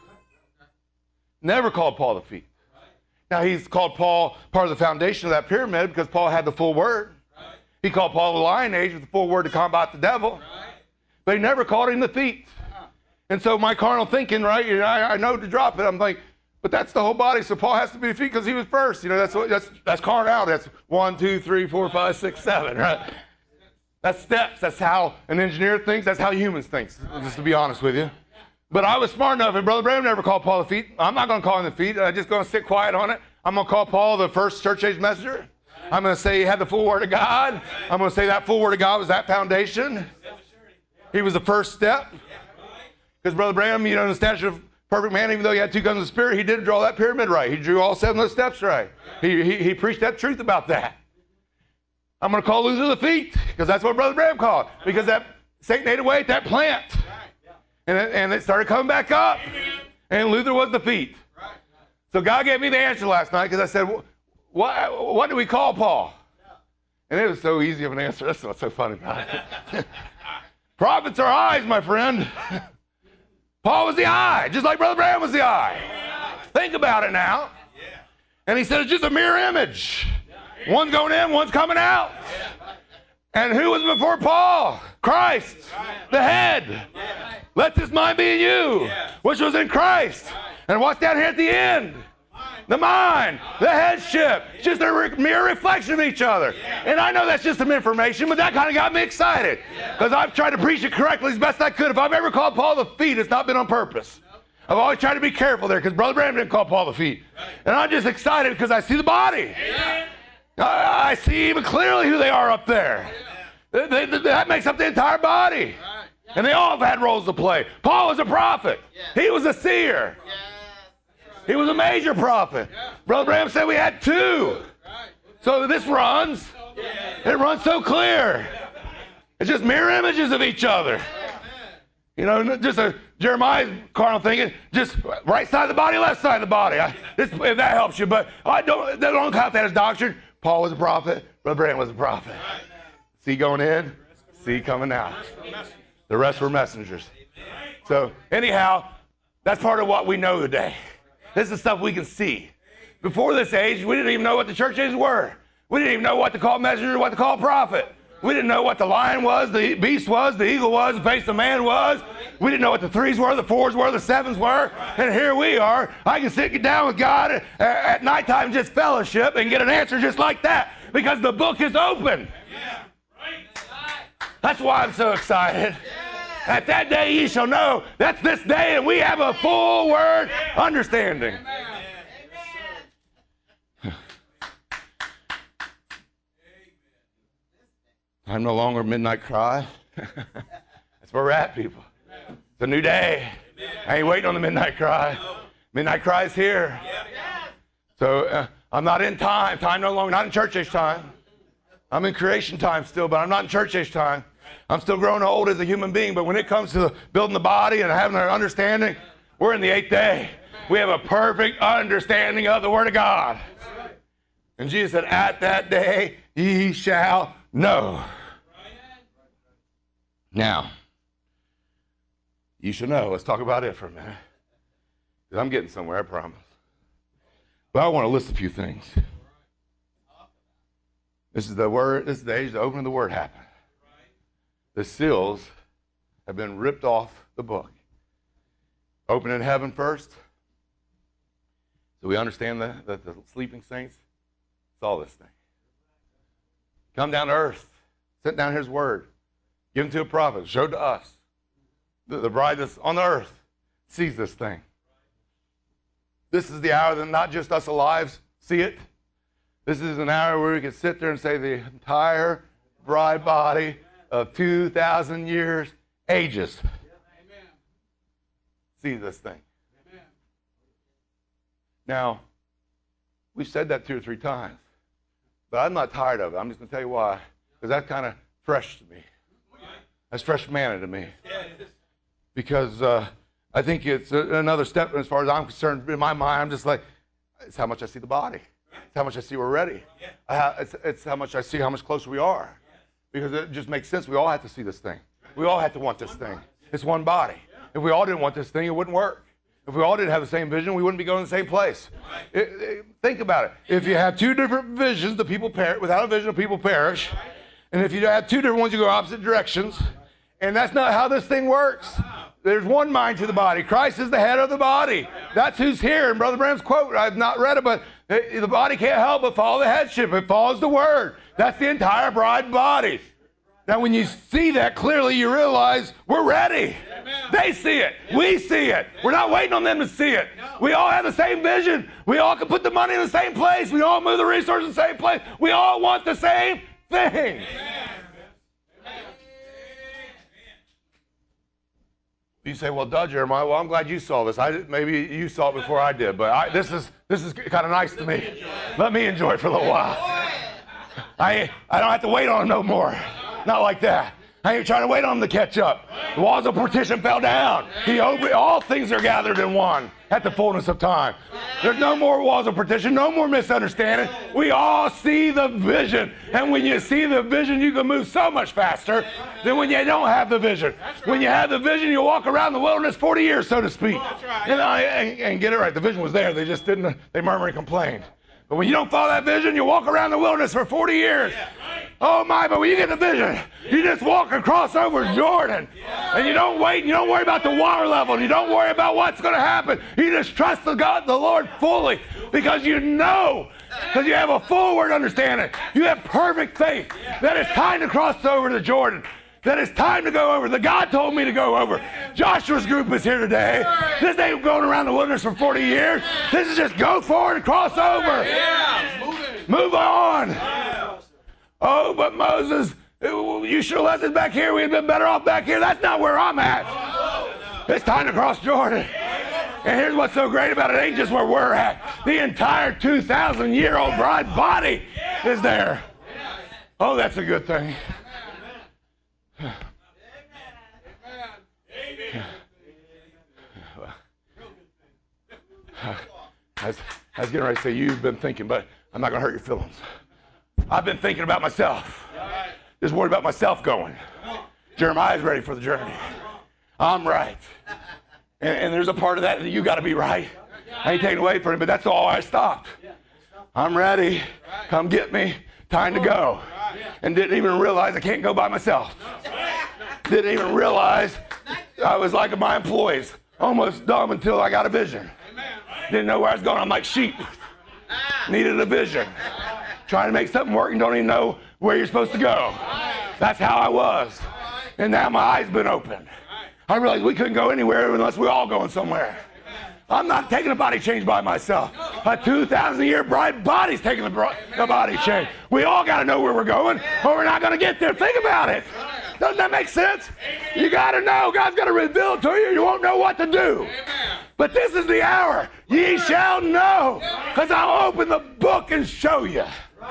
Never called Paul the feet. Now, he's called Paul part of the foundation of that pyramid because Paul had the full word. He called Paul the lion age with the full word to combat the devil. But he never called him the feet. And so my carnal thinking, right, you know, I know to drop it. I'm like, but that's the whole body. So Paul has to be the feet because he was first. You know, that's carnality. That's 1, 2, 3, 4, 5, 6, 7, right? That's steps. That's how an engineer thinks. That's how humans think, just to be honest with you. But I was smart enough, and Brother Branham never called Paul the feet. I'm not going to call him the feet. I'm just going to sit quiet on it. I'm going to call Paul the first church age messenger. I'm going to say he had the full word of God. I'm going to say that full word of God was that foundation. He was the first step. Because Brother Branham, you know, in the stature of perfect man, even though he had 2 guns of the Spirit, he did draw that pyramid right. He drew all 7 of those steps right. He preached that truth about that. I'm going to call Luther the feet because that's what Brother Branham called. Because that Satan ate away at that plant. And it started coming back up. And Luther was the feet. So God gave me the answer last night because I said, what do we call Paul? And it was so easy of an answer. That's what's so funny about it. Prophets are eyes, my friend. Paul was the eye, just like Brother Branham was the eye. Think about it now. And he said it's just a mirror image. One's going in, one's coming out. And who was before Paul? Christ, the head. Let this mind be in you, which was in Christ. And what's down here at the end? The mind, the headship, just a mere reflection of each other. And I know that's just some information, but that kind of got me excited because I've tried to preach it correctly as best I could. If I've ever called Paul the feet, it's not been on purpose. I've always tried to be careful there because Brother Branham didn't call Paul the feet. And I'm just excited because I see the body. I see even clearly who they are up there. That makes up the entire body. And they all have had roles to play. Paul was a prophet. He was a seer. He was a major prophet. Brother Branham said we had 2. So this runs. It runs so clear. It's just mirror images of each other. You know, just a Jeremiah's carnal thinking, just right side of the body, left side of the body. If that helps you, but I don't count that as doctrine. Paul was a prophet. Brother Branham was a prophet. See going in, see coming out. The rest were messengers. So anyhow, that's part of what we know today. This is stuff we can see. Before this age, we didn't even know what the church ages were. We didn't even know what to call messenger, what to call prophet. We didn't know what the lion was, the beast was, the eagle was, the face of man was. We didn't know what the 3s were, the 4s were, the 7s were. And here we are. I can sit down with God at nighttime, just fellowship, and get an answer just like that because the book is open. That's why I'm so excited. At that day ye shall know. That's this day, and we have a full word understanding. I'm no longer midnight cry. That's where we're at, people. It's a new day. I ain't waiting on the midnight cry. Midnight cry is here. So I'm not in time. Time no longer, not in church age time. I'm in creation time still, but I'm not in church age time. I'm still growing old as a human being, but when it comes to building the body and having an understanding, we're in the 8th day. We have a perfect understanding of the Word of God. And Jesus said, at that day ye shall know. Now, you should know. Let's talk about it for a minute. Because I'm getting somewhere, I promise. But I want to list a few things. This is the word. This is the age the opening of the word happened. The seals have been ripped off the book. Open in heaven first. So we understand that the sleeping saints saw this thing. Come down to earth. Sent down his word. Given to a prophet. Showed to us. The bride that's on the earth sees this thing. This is the hour that not just us alive see it. This is an hour where we can sit there and say the entire bride body of 2,000 years, ages, see this thing. Now, we've said that 2 or 3 times, but I'm not tired of it. I'm just going to tell you why, because that's kind of fresh to me. That's fresh manna to me. Because I think it's another step as far as I'm concerned. In my mind, I'm just like, it's how much I see the body. It's how much I see we're ready. It's how much I see how much closer we are. Because it just makes sense. We all have to see this thing. We all have to want this thing. It's one body. If we all didn't want this thing, it wouldn't work. If we all didn't have the same vision, we wouldn't be going to the same place. Think about it. If you have 2 different visions, the people perish. Without a vision, the people perish. And if you have 2 different ones, you go opposite directions. And that's not how this thing works. There's one mind to the body. Christ is the head of the body. That's who's here. And Brother Branham's quote, I've not read it, but the body can't help but follow the headship. It follows the word. That's the entire bride body. Now, when you see that clearly, you realize we're ready. Amen. They see it. We see it. We're not waiting on them to see it. We all have the same vision. We all can put the money in the same place. We all move the resources in the same place. We all want the same thing. Amen. You say, well, duh, Jeremiah, well, I'm glad you saw this. Maybe you saw it before I did, but this is kind of nice to me. Let me enjoy it for a little while. I don't have to wait on him no more. Not like that. I ain't trying to wait on him to catch up. The walls of partition fell down. All things are gathered in one at the fullness of time. There's no more walls of partition, no more misunderstanding. We all see the vision. And when you see the vision, you can move so much faster than when you don't have the vision. When you have the vision, you walk around the wilderness 40 years, so to speak. And get it right. The vision was there. They just didn't, they murmured and complained. But when you don't follow that vision, you walk around the wilderness for 40 years. Oh my, but when you get the vision, you just walk across over Jordan. And you don't wait, you don't worry about the water level, you don't worry about what's going to happen. You just trust the Lord fully because you know, because you have a forward understanding. You have perfect faith that it's time to cross over to Jordan. That it's time to go over. The God told me to go over. Joshua's group is here today. This ain't going around the wilderness for 40 years. This is just go forward and cross over. Move on. Oh, but Moses, you should have left us back here. We'd have been better off back here. That's not where I'm at. It's time to cross Jordan. And here's what's so great about it. It ain't just where we're at. The entire 2,000-year-old bride body is there. Oh, that's a good thing. I was getting ready to say, you've been thinking, but I'm not going to hurt your feelings. I've been thinking about myself. Just worried about myself going. Jeremiah's ready for the journey. I'm right. And there's a part of that you got to be right. I ain't taking away from him, but that's all I stopped. I'm ready. Come get me. Time to go. And didn't even realize I can't go by myself. Didn't even realize I was like my employees. Almost dumb until I got a vision. Didn't know where I was going. I'm like sheep. Needed a vision. Trying to make something work and don't even know where you're supposed to go. That's how I was. And now my eyes been opened. I realized we couldn't go anywhere unless we're all going somewhere. I'm not taking a body change by myself. A 2,000-year bride body's taking the body change. We all got to know where we're going, or we're not going to get there. Think about it. Doesn't that make sense? You got to know. God's going to reveal it to you. You won't know what to do. But this is the hour. Ye shall know, because I'll open the book and show you.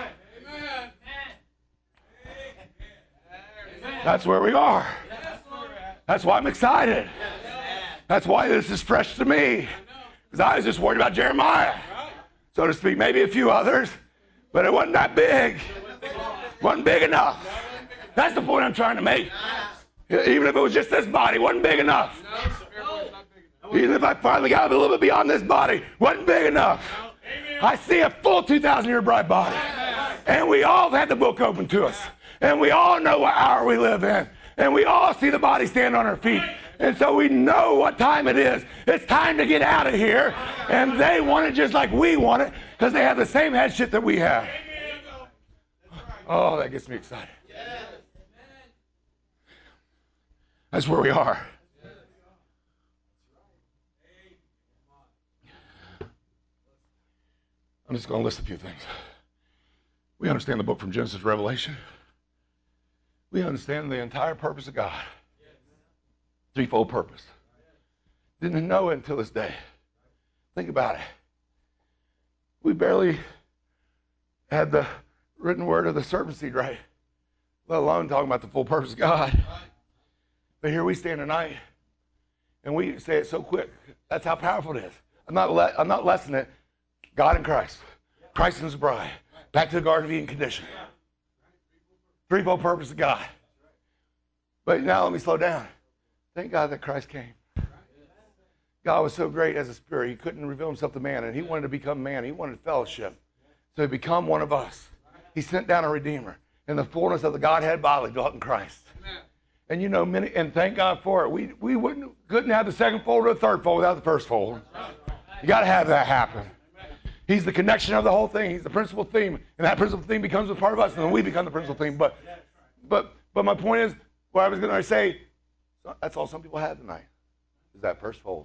That's where we are. That's why I'm excited. That's why this is fresh to me. Because I was just worried about Jeremiah, so to speak. Maybe a few others, but it wasn't that big. Wasn't big enough. That's the point I'm trying to make. Even if it was just this body, wasn't big enough. Even if I finally got a little bit beyond this body, wasn't big enough. I see a full 2,000-year bride body. And we all had the book open to us. And we all know what hour we live in. And we all see the body stand on her feet. And so we know what time it is. It's time to get out of here. And they want it just like we want it because they have the same headship that we have. Oh, that gets me excited. That's where we are. I'm just going to list a few things. We understand the book from Genesis to Revelation. We understand the entire purpose of God. Threefold purpose. Didn't know it until this day. Think about it. We barely had the written word of the serpent seed right, let alone talking about the full purpose of God. But here we stand tonight, and we say it so quick. That's how powerful it is. I'm not lessening it. God in Christ. Christ and his bride. Back to the Garden of Eden condition. Threefold purpose of God. But now let me slow down. Thank God that Christ came. God was so great as a spirit. He couldn't reveal himself to man, and he wanted to become man. He wanted fellowship. So he become one of us. He sent down a Redeemer. And the fullness of the Godhead bodily dwelt in Christ. And you know, and thank God for it. We couldn't have the second fold or the third fold without the first fold. You got to have that happen. He's the connection of the whole thing. He's the principal theme. And that principal theme becomes a part of us, and then we become the principal theme. But my point is, what I was going to say, that's all some people have tonight, is that first fold.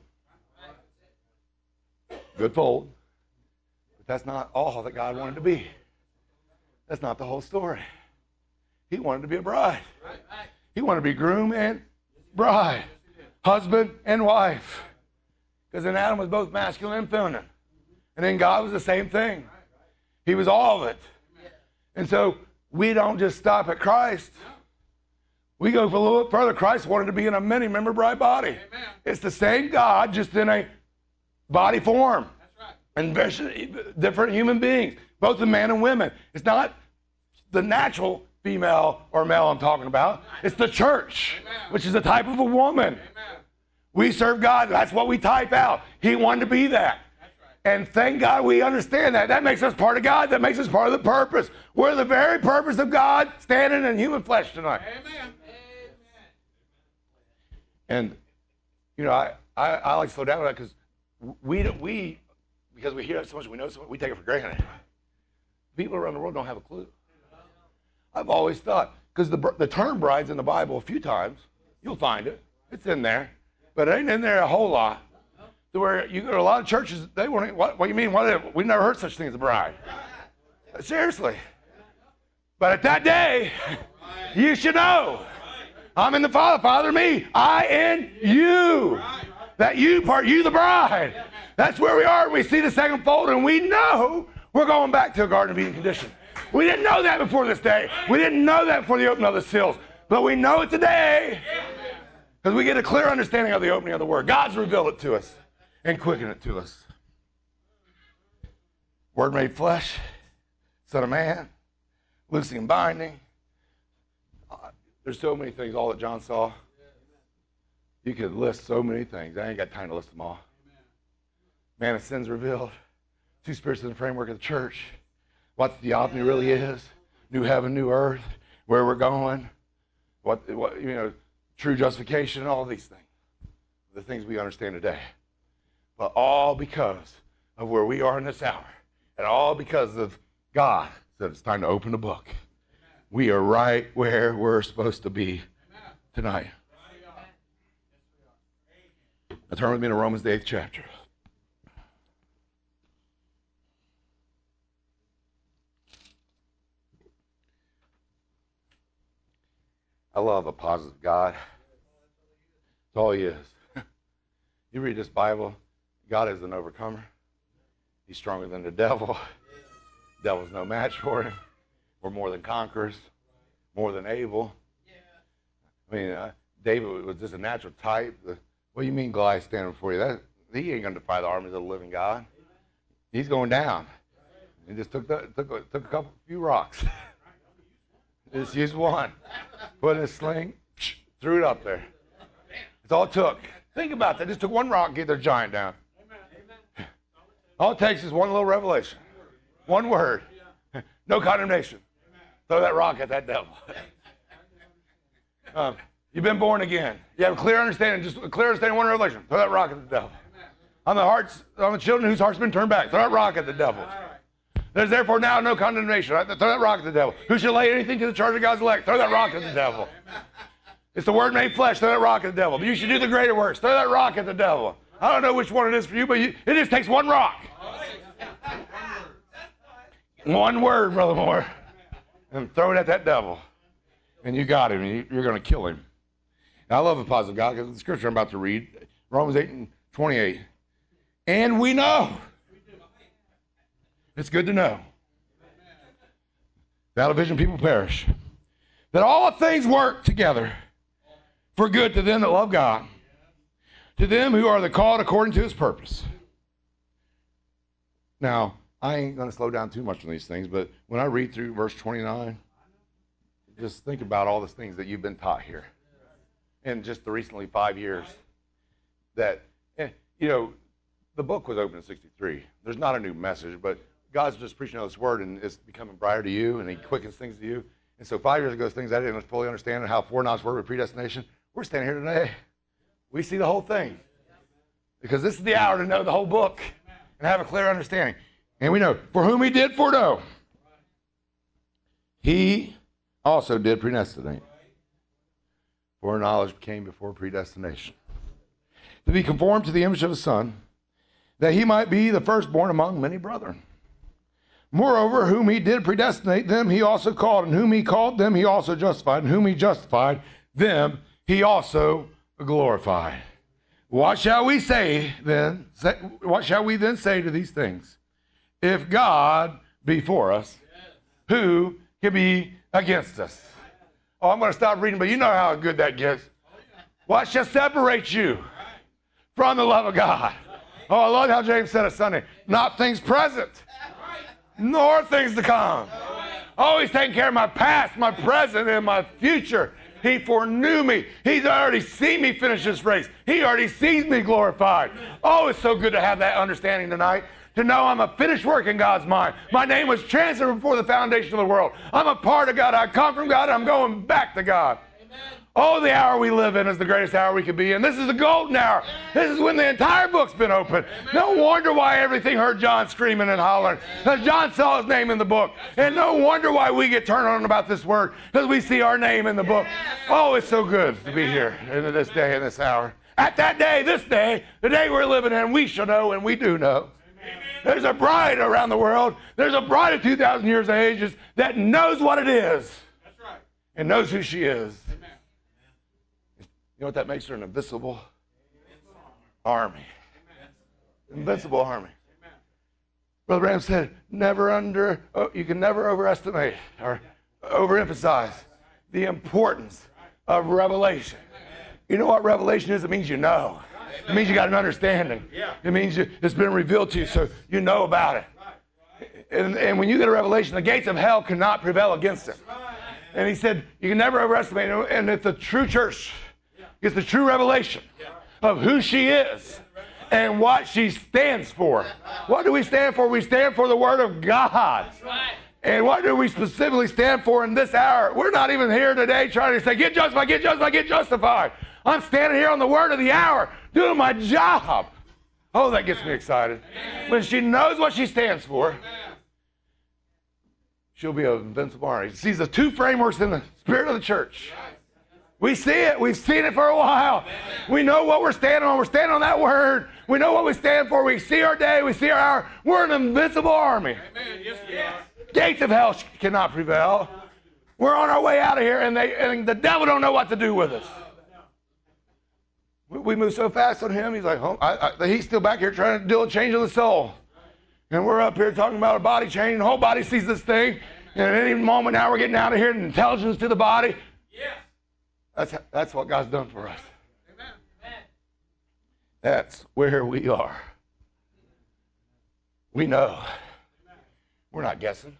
Good fold. But that's not all that God wanted to be. That's not the whole story. He wanted to be a bride. He wanted to be groom and bride. Husband and wife. Because in Adam was both masculine and feminine. And then God was the same thing. He was all of it. And so we don't just stop at Christ. We go for a little bit further. Christ wanted to be in a many-member bride body. It's the same God, just in a body form. And different human beings, both the man and women. It's not the natural female or male I'm talking about. It's the church, which is a type of a woman. We serve God. That's what we type out. He wanted to be that. And thank God we understand that. That makes us part of God. That makes us part of the purpose. We're the very purpose of God standing in human flesh tonight. Amen. And, you know, I like to slow down on that because because we hear it so much, we know so much, we take it for granted. People around the world don't have a clue. I've always thought, because the term bride's in the Bible a few times. You'll find it. It's in there. But it ain't in there a whole lot. To where you go to a lot of churches, they won't, what do you mean? We never heard such thing as a bride. Seriously. But at that day, you should know. I'm in the Father, Father in me. I in you. That you part, you the bride. That's where we are. We see the second fold, and we know we're going back to a Garden of Eden condition. We didn't know that before this day. We didn't know that before the opening of the seals. But we know it today because we get a clear understanding of the opening of the Word. God's revealed it to us and quickened it to us. Word made flesh, Son of Man, loosing and binding. There's so many things, all that John saw. You could list so many things. I ain't got time to list them all. Man of sins revealed. Two spirits in the framework of the church. What the theophany really is. New heaven, new earth. Where we're going. What true justification, all these things. The things we understand today. But all because of where we are in this hour. And all because of God said it's time to open the book. We are right where we're supposed to be tonight. Now turn with me to Romans, the 8th chapter. I love a positive God. That's all he is. You read this Bible, God is an overcomer. He's stronger than the devil. The devil's no match for him. We're more than conquerors, more than able. I mean, David was just a natural type. What do you mean Goliath standing before you? He ain't going to defy the armies of the living God. He's going down. He just took a few rocks. Just used one. Put it in a sling, threw it up there. That's all it took. Think about that. Just took one rock and get their giant down. All it takes is one little revelation. One word. No condemnation. Throw that rock at that devil. You've been born again. You have a clear understanding, just a clear understanding, one revelation. Throw that rock at the devil. On the children whose hearts have been turned back. Throw that rock at the devil. There's therefore now no condemnation. Right? Throw that rock at the devil. Who shall lay anything to the charge of God's elect? Throw that rock at the devil. It's the Word made flesh. Throw that rock at the devil. But you should do the greater works. Throw that rock at the devil. I don't know which one it is for you, but it just takes one rock. One word, Brother Moore. And throw it at that devil. And you got him. You're going to kill him. And I love a positive God because the scripture I'm about to read, Romans 8:28. And we know. It's good to know. Without a vision, people perish. That all things work together for good to them that love God, to them who are the called according to his purpose. Now, I ain't going to slow down too much on these things, but when I read through verse 29, just think about all the things that you've been taught here in just the recently 5 years. That, the book was opened in 63. There's not a new message, but God's just preaching this word, and it's becoming brighter to you, and he quickens things to you. And so 5 years ago, things I didn't fully understand and how foreknowledge worked with predestination, we're standing here today. We see the whole thing. Because this is the hour to know the whole book and have a clear understanding. And we know, for whom he did foreknow, he also did predestinate. Foreknowledge came before predestination. To be conformed to the image of his Son, that he might be the firstborn among many brethren. Moreover, whom he did predestinate, them he also called, and whom he called, them he also justified, and whom he justified, them he also glorified. What shall we say then? What shall we then say to these things? If God be for us, who can be against us? Oh, I'm going to stop reading, but you know how good that gets. What shall separate you from the love of God? Oh, I love how James said it Sunday. Not things present, nor things to come. Oh, he's taking care of my past, my present, and my future. He foreknew me. He's already seen me finish this race. He already sees me glorified. Oh, it's so good to have that understanding tonight. To know I'm a finished work in God's mind. My name was transferred before the foundation of the world. I'm a part of God. I come from God. I'm going back to God. Oh, the hour we live in is the greatest hour we could be in. This is the golden hour. This is when the entire book's been opened. No wonder why everything heard John screaming and hollering. Because John saw his name in the book. And no wonder why we get turned on about this word. Because we see our name in the book. Oh, it's so good to be here in this day and this hour. At that day, this day, the day we're living in, we shall know and we do know. There's a bride around the world. There's a bride of 2,000 years of ages that knows what it is. And knows who she is. You know what that makes her? An invincible army. Invincible army. Brother Branham said, you can never overestimate or overemphasize the importance of revelation. You know what revelation is? It means you know. It means you got an understanding. It means it's been revealed to you, so you know about it. And when you get a revelation, the gates of hell cannot prevail against it. And he said, you can never overestimate it. And if the true church gets the true revelation of who she is and what she stands for. What do we stand for? We stand for the Word of God. And what do we specifically stand for in this hour? We're not even here today trying to say, get justified, get justified, get justified. I'm standing here on the word of the hour, doing my job. Oh, that gets me excited. When she knows what she stands for, she'll be an invincible army. She sees the two frameworks in the spirit of the church. We see it. We've seen it for a while. We know what we're standing on. We're standing on that word. We know what we stand for. We see our day. We see our hour. We're an invincible army. Amen. Yes, we are. Gates of hell cannot prevail. We're on our way out of here, and the devil don't know what to do with us. We move so fast on him. He's like, he's still back here trying to do a change of the soul. And we're up here talking about a body change. The whole body sees this thing. And at any moment now we're getting out of here and intelligence to the body. Yeah. That's what God's done for us. Amen. That's where we are. We know. We're not guessing.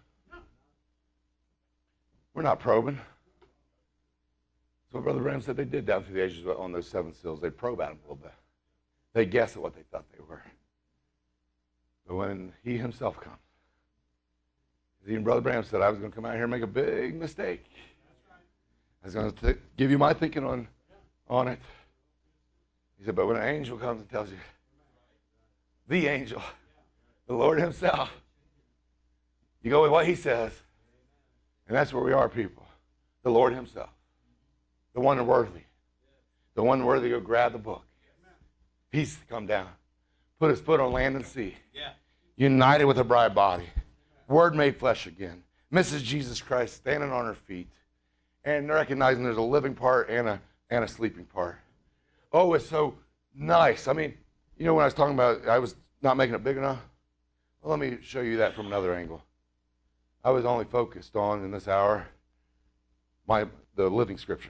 We're not probing. That's what Brother Branham said they did down through the ages on those 7 seals. They probe at them a little bit. They guess at what they thought they were. But when he himself comes, even Brother Branham said, I was going to come out here and make a big mistake. I was going to give you my thinking on it. He said, but when an angel comes and tells you, the angel, the Lord himself, you go with what he says. And that's where we are, people. The Lord himself. The one worthy. The one worthy to grab the book. He's come down. Put his foot on land and sea. United with a bride body. Word made flesh again. Mrs. Jesus Christ standing on her feet. And recognizing there's a living part and a sleeping part. Oh, it's so nice. I mean, you know when I was talking about I was not making it big enough? Well, let me show you that from another angle. I was only focused on, in this hour, the living scriptures.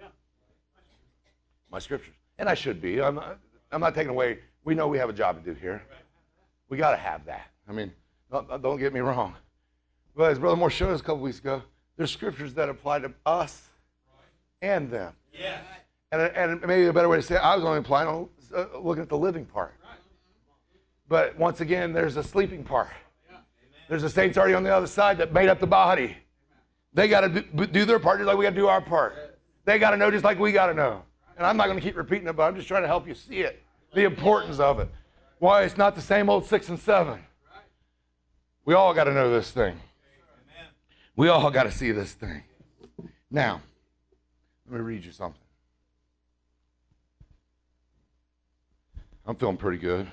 My scriptures. And I should be. I'm not taking away. We know we have a job to do here. We got to have that. I mean, don't get me wrong. But as Brother Moore showed us a couple weeks ago, there's scriptures that apply to us and them. Yes. And maybe a better way to say it, I was only applying on looking at the living part. But once again, there's a sleeping part. There's the saints already on the other side that made up the body. They got to do their part just like we got to do our part. They got to know just like we got to know. And I'm not going to keep repeating it, but I'm just trying to help you see it, the importance of it. Why it's not the same old 6 and 7. We all got to know this thing. We all got to see this thing. Now, let me read you something. I'm feeling pretty good.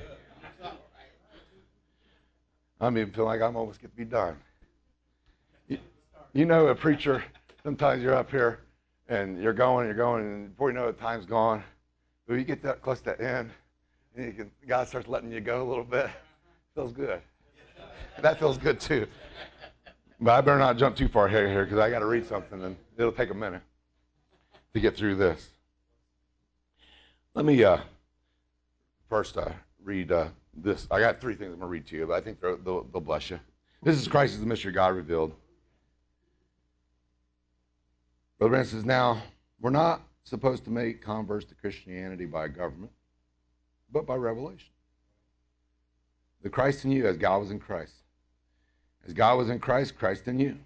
I'm even feeling like I'm almost get to be done. You know, a preacher, sometimes you're up here and you're going, and before you know it, time's gone. But you get that close to the end, and God starts letting you go a little bit. It feels good. That feels good too. But I better not jump too far ahead here because I got to read something, and it'll take a minute to get through this. Let me first read this. I got 3 things I'm going to read to you, but I think they'll bless you. This is Christ is the mystery God revealed. Brother Branham says, now, we're not supposed to make converts to Christianity by government, but by revelation. The Christ in you as God was in Christ. As God was in Christ, Christ in you.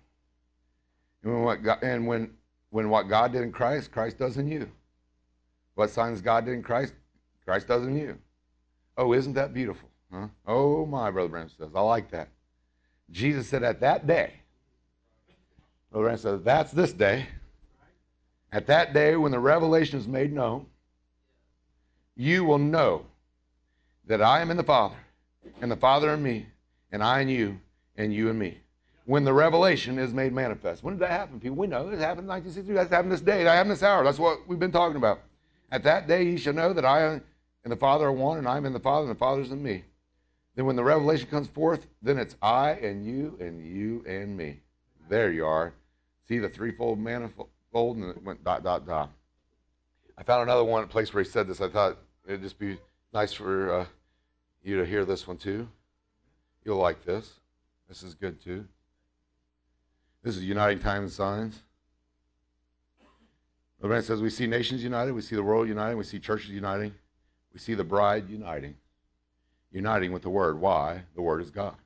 And when what God did in Christ, Christ does in you. What signs God did in Christ, Christ does in you. Oh, isn't that beautiful? Huh? Oh, my, Brother Branham says. I like that. Jesus said at that day, Brother Branham says, that's this day. At that day when the revelation is made known, you will know that I am in the Father, and the Father in me, and I in you, and you in me. When the revelation is made manifest. When did that happen, people? We know it happened in 1963. That's happened this day. That happened this hour. That's what we've been talking about. At that day you shall know that I and the Father are one, and I am in the Father, and the Father is in me. Then when the revelation comes forth, then it's I and you and me. There you are. See the threefold manifold, and it went ... I found another one, a place where he said this. I thought it'd just be nice for you to hear this one too. You'll like this. This is good too. This is Uniting Times and Signs. The brand says we see nations united, we see the world uniting, we see churches uniting, we see the bride uniting. Uniting with the Word. Why? The Word is God.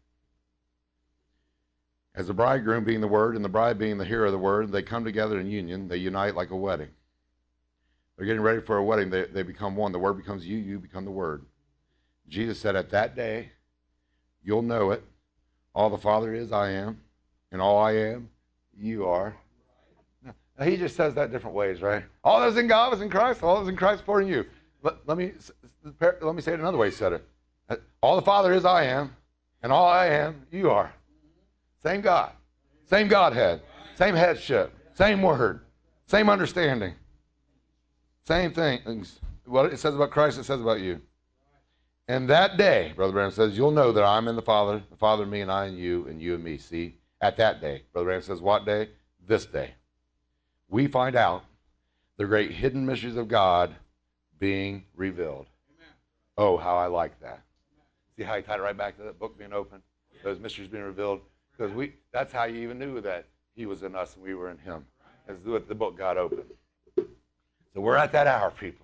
As the bridegroom being the Word and the bride being the hearer of the Word, they come together in union. They unite like a wedding. They're getting ready for a wedding. They become one. The Word becomes you. You become the Word. Jesus said, at that day, you'll know it. All the Father is, I am. And all I am, you are. Now, he just says that different ways, right? All that is in God is in Christ. All that is in Christ for you. Let me say it another way he said it. All the Father is, I am. And all I am, you are. Same God. Same Godhead. Same headship. Same Word. Same understanding. Same things. What it says about Christ, it says about you. And that day, Brother Branham says, you'll know that I'm in the Father in me, and I in you, and you in me. See? At that day. Brother Branham says, what day? This day. We find out the great hidden mysteries of God being revealed. Amen. Oh, how I like that. See how he tied it right back to that book being open? Those mysteries being revealed? Because that's how you even knew that he was in us and we were in him. As the book got open. So we're at that hour, people.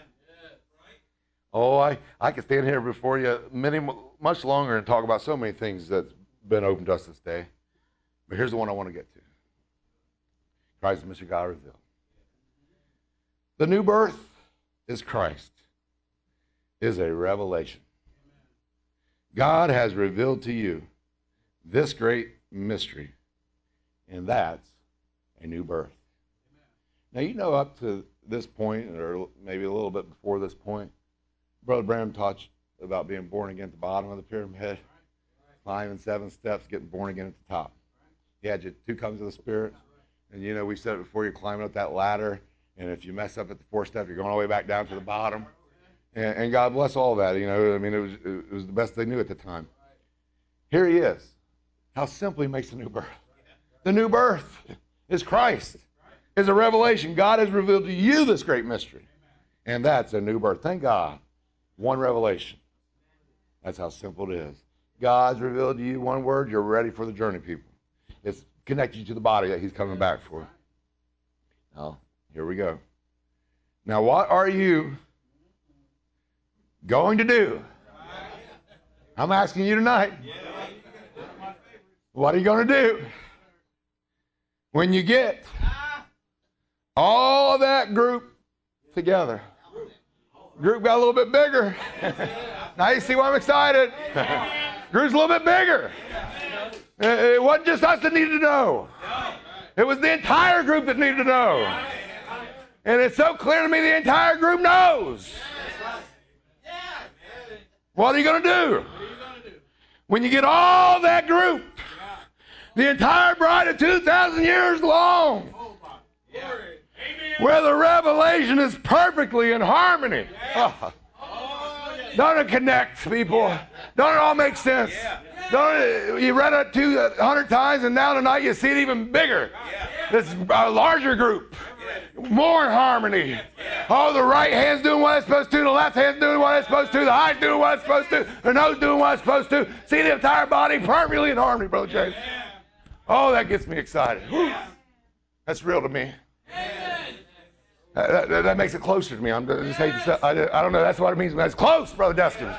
Oh, I could stand here before you much longer and talk about so many things that's been opened to us this day. But here's the one I want to get to. Christ, the mystery of God revealed. The new birth is Christ. Is a revelation. God has revealed to you this great mystery, and that's a new birth. Now, you know, up to this point, or maybe a little bit before this point, Brother Branham taught about being born again at the bottom of the pyramid, climbing 7 steps, getting born again at the top. He had you 2 comes of the Spirit, and you know, we said it before, you're climbing up that ladder, and if you mess up at the 4th step, you're going all the way back down to the bottom. And God bless all that, you know. I mean, it was the best they knew at the time. Here he is. How simply he makes the new birth. The new birth is Christ. Is a revelation. God has revealed to you this great mystery. And that's a new birth. Thank God. One revelation. That's how simple it is. God's revealed to you one word. You're ready for the journey, people. It's connected you to the body that he's coming back for. Now, here we go. Now, what are you going to do? I'm asking you tonight. What are you going to do when you get all that group together? Group got a little bit bigger. Now you see why I'm excited. Group's a little bit bigger. It wasn't just us that needed to know. It was the entire group that needed to know. And it's so clear to me the entire group knows. What are you going to do when you get all that group? The entire bride of 2,000 years long. Where the revelation is perfectly in harmony. Oh. Don't it connect, people? Don't it all make sense? Don't you read it 200 times and now tonight you see it even bigger. This a larger group. More in harmony. Oh, the right hand's doing what it's supposed to, the left hand's doing what it's supposed to, the eye's doing what it's supposed to, the nose doing what it's supposed to. See the entire body perfectly in harmony, Brother James. Oh, that gets me excited. Whew. That's real to me. That makes it closer to me. I just hate to say, I don't know. That's what it means. That's close, Brother Dustin.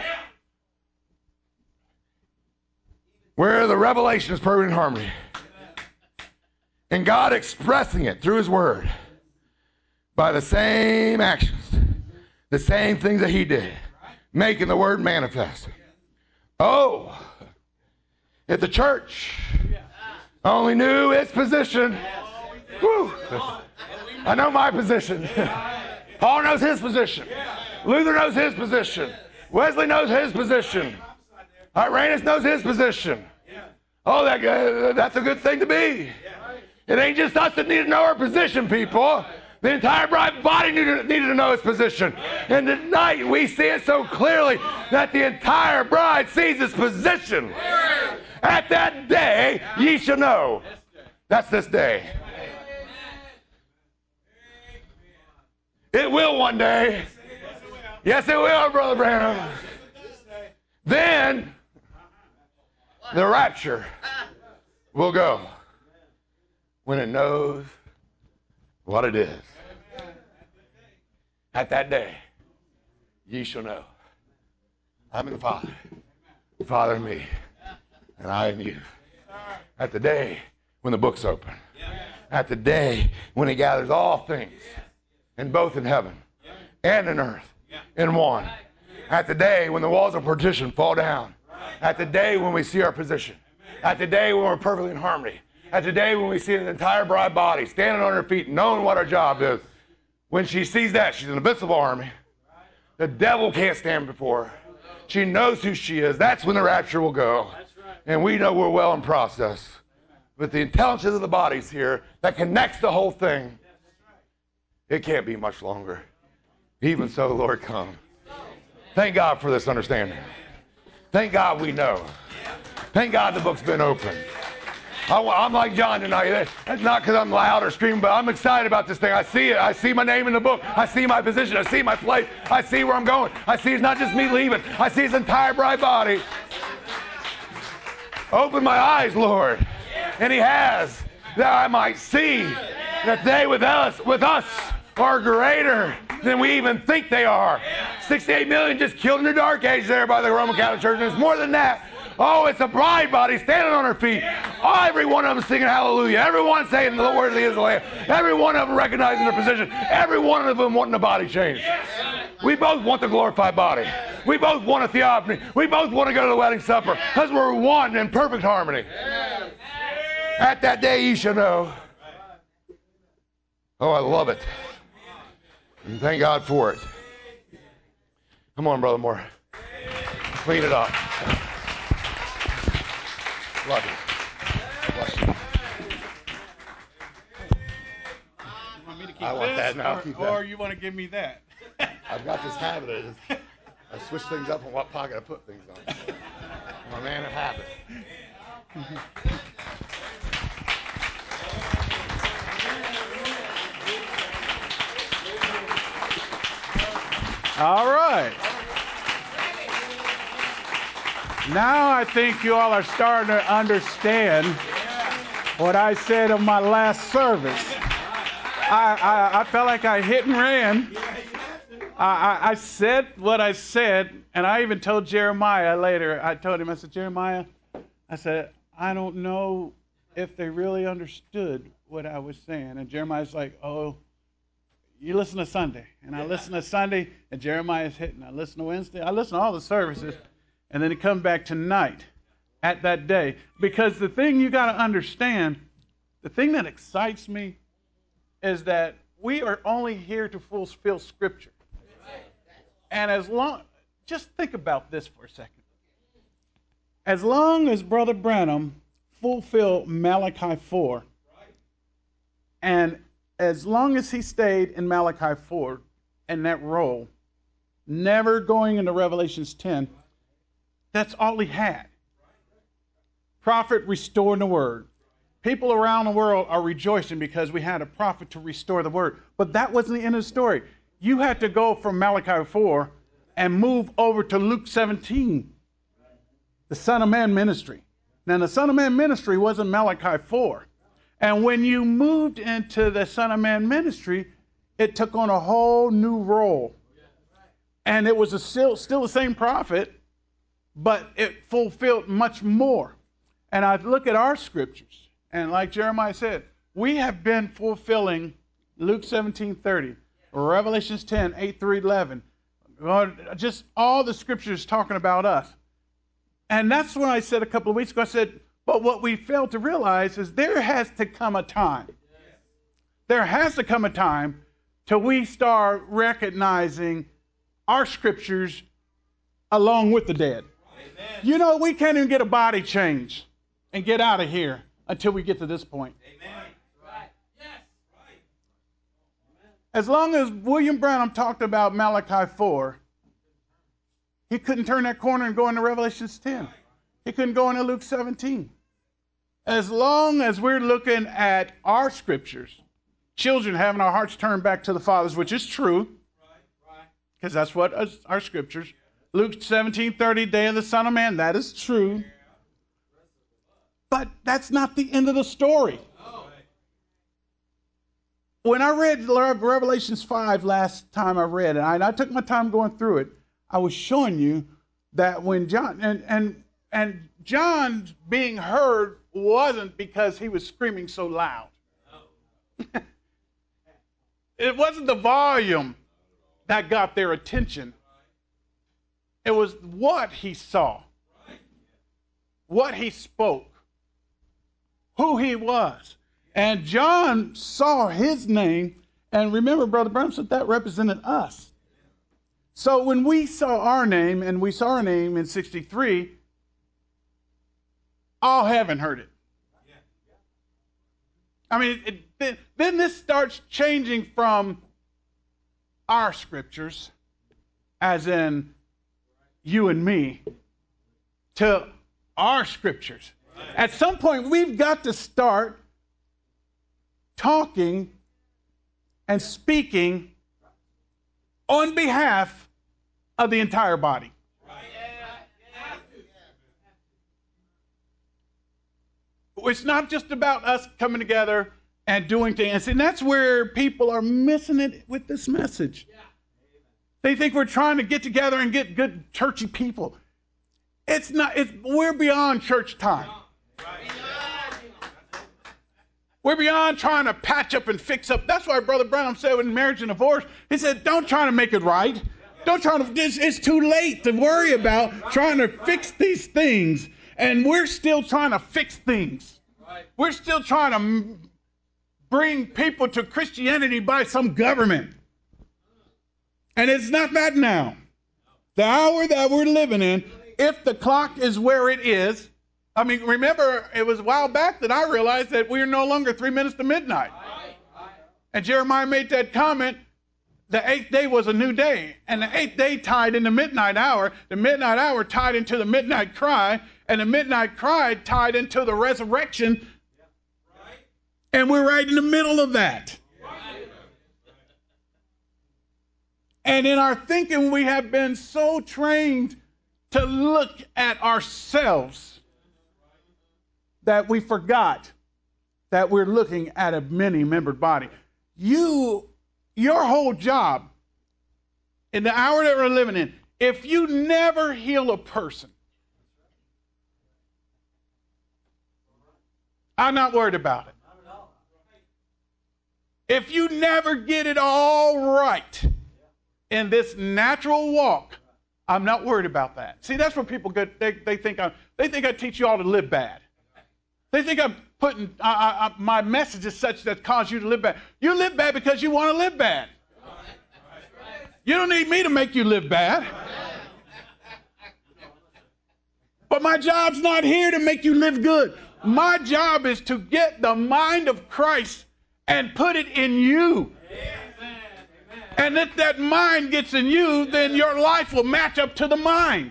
Where the revelation is perfect in harmony. And God expressing it through his word by the same actions, the same things that he did, making the word manifest. Oh, if the church only knew its position. Whew. I know my position. Paul knows his position. Luther knows his position. Wesley knows his position. Irenaeus knows his position. Oh, that's a good thing to be. It ain't just us that need to know our position, people. The entire bride body needed to know its position. And tonight we see it so clearly that the entire bride sees its position. At that day, ye shall know. That's this day. It will one day. Yes, it will, Brother Branham. Then the rapture will go when it knows what it is. At that day, ye shall know. I'm in the Father, the Father in me, and I in you. At the day when the book's open. At the day when he gathers all things, in both in heaven and in earth, in one. At the day when the walls of partition fall down. At the day when we see our position. At the day when we're perfectly in harmony. At the day when we see the entire bride body standing on her feet, knowing what our job is. When she sees that, she's an invincible army. The devil can't stand before her. She knows who she is. That's when the rapture will go. And we know we're well in process. But the intelligence of the body's here that connects the whole thing. It can't be much longer. Even so, Lord, come. Thank God for this understanding. Thank God we know. Thank God the book's been opened. I'm like John tonight. That's not because I'm loud or screaming, but I'm excited about this thing. I see it. I see my name in the book. I see my position. I see my place. I see where I'm going. I see it's not just me leaving. I see his entire bride body. Open my eyes, Lord. And he has, that I might see that they with us are greater than we even think they are. 68 million just killed in the dark age there by the Roman Catholic Church, and it's more than that. Oh, it's a bride body standing on her feet. Oh, every one of them singing hallelujah. Everyone saying the word of the Lamb. Every one of them recognizing their position. Every one of them wanting the body changed. We both want the glorified body. We both want a theophany. We both want to go to the wedding supper because we're one in perfect harmony. At that day you shall know. Oh, I love it. And thank God for it. Come on, Brother Moore. Clean it up. Love you. Bless you. You want me to keep I want this, that now. Keep that. or you want to give me that? I've got this habit. I switch things up on what pocket I put things on. I'm a man of habit. All right. Now I think you all are starting to understand what I said in my last service. I felt like I hit and ran. I said what I said, and I even told Jeremiah later. I told him, I said, Jeremiah, I said, I don't know if they really understood what I was saying. And Jeremiah's like, oh, you listen to Sunday. And I listen to Sunday, and Jeremiah's hitting. I listen to Wednesday. I listen to all the services. And then he come back tonight at that day. Because the thing you got to understand, the thing that excites me is that we are only here to fulfill Scripture. And just think about this for a second. As long as Brother Branham fulfilled Malachi 4, and as long as he stayed in Malachi 4 in that role, never going into Revelations 10, that's all he had. Prophet restoring the word. People around the world are rejoicing because we had a prophet to restore the word. But that wasn't the end of the story. You had to go from Malachi 4 and move over to Luke 17, the Son of Man ministry. Now, the Son of Man ministry wasn't Malachi 4. And when you moved into the Son of Man ministry, it took on a whole new role. And it was still the same prophet, but it fulfilled much more. And I look at our scriptures, and like Jeremiah said, we have been fulfilling Luke 17:30, Revelations 10, 8 through 11. Just all the scriptures talking about us. And that's when I said a couple of weeks ago, I said, but what we fail to realize is there has to come a time. There has to come a time till we start recognizing our scriptures along with the dead. Amen. You know, we can't even get a body change and get out of here until we get to this point. Amen. Right. Yes. Right. As long as William Branham talked about Malachi 4, he couldn't turn that corner and go into Revelation 10. He couldn't go into Luke 17. As long as we're looking at our scriptures, children having our hearts turned back to the fathers, which is true, because that's what our scriptures. Luke 17:30, day of the Son of Man, that is true. But that's not the end of the story. When I read Revelations 5 last time I read it, and I took my time going through it, I was showing you that when John, and John being heard wasn't because he was screaming so loud. It wasn't the volume that got their attention. It was what he saw, what he spoke, who he was. And John saw his name, and remember, Brother Branham said that represented us. So when we saw our name, and we saw our name in 63, all heaven heard it. I mean, then this starts changing from our scriptures, as in you and me, to our scriptures. At some point, we've got to start talking and speaking on behalf of the entire body. It's not just about us coming together and doing things. And that's where people are missing it with this message. They think we're trying to get together and get good churchy people. It's not. We're beyond church time. We're beyond trying to patch up and fix up. That's why Brother Branham said in Marriage and Divorce, he said, don't try to make it right. Don't try to, it's too late to worry about trying to fix these things. And we're still trying to fix things. We're still trying to bring people to Christianity by some government. And it's not that now. The hour that we're living in, if the clock is where it is, I mean, remember, it was a while back that I realized that we're no longer 3 minutes to midnight. And Jeremiah made that comment, the eighth day was a new day. And the eighth day tied in the midnight hour. The midnight hour tied into the midnight cry. And the midnight cry tied into the resurrection. And we're right in the middle of that. And in our thinking, we have been so trained to look at ourselves that we forgot that we're looking at a many-membered body. Your whole job in the hour that we're living in, if you never heal a person, I'm not worried about it. If you never get it all right in this natural walk, I'm not worried about that. See, that's where people get. They think I teach you all to live bad. They think I'm putting my message is such that cause you to live bad. You live bad because you want to live bad. You don't need me to make you live bad. But my job's not here to make you live good. My job is to get the mind of Christ and put it in you. And if that mind gets in you, then your life will match up to the mind.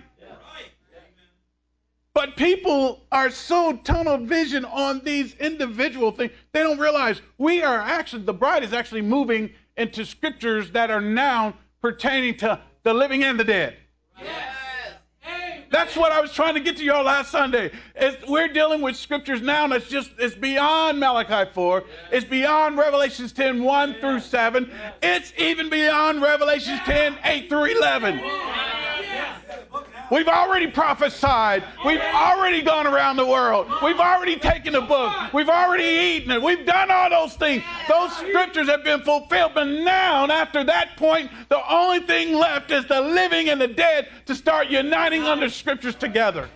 But people are so tunnel vision on these individual things, they don't realize the bride is actually moving into scriptures that are now pertaining to the living and the dead. Yes. That's what I was trying to get to y'all last Sunday. We're dealing with scriptures now that's it's beyond Malachi 4. It's beyond Revelations 10, 1 through 7. It's even beyond Revelations 10, 8 through 11. We've already prophesied. We've already gone around the world. We've already taken the book. We've already eaten it. We've done all those things. Those scriptures have been fulfilled. But now, after that point, the only thing left is the living and the dead to start uniting under scriptures together.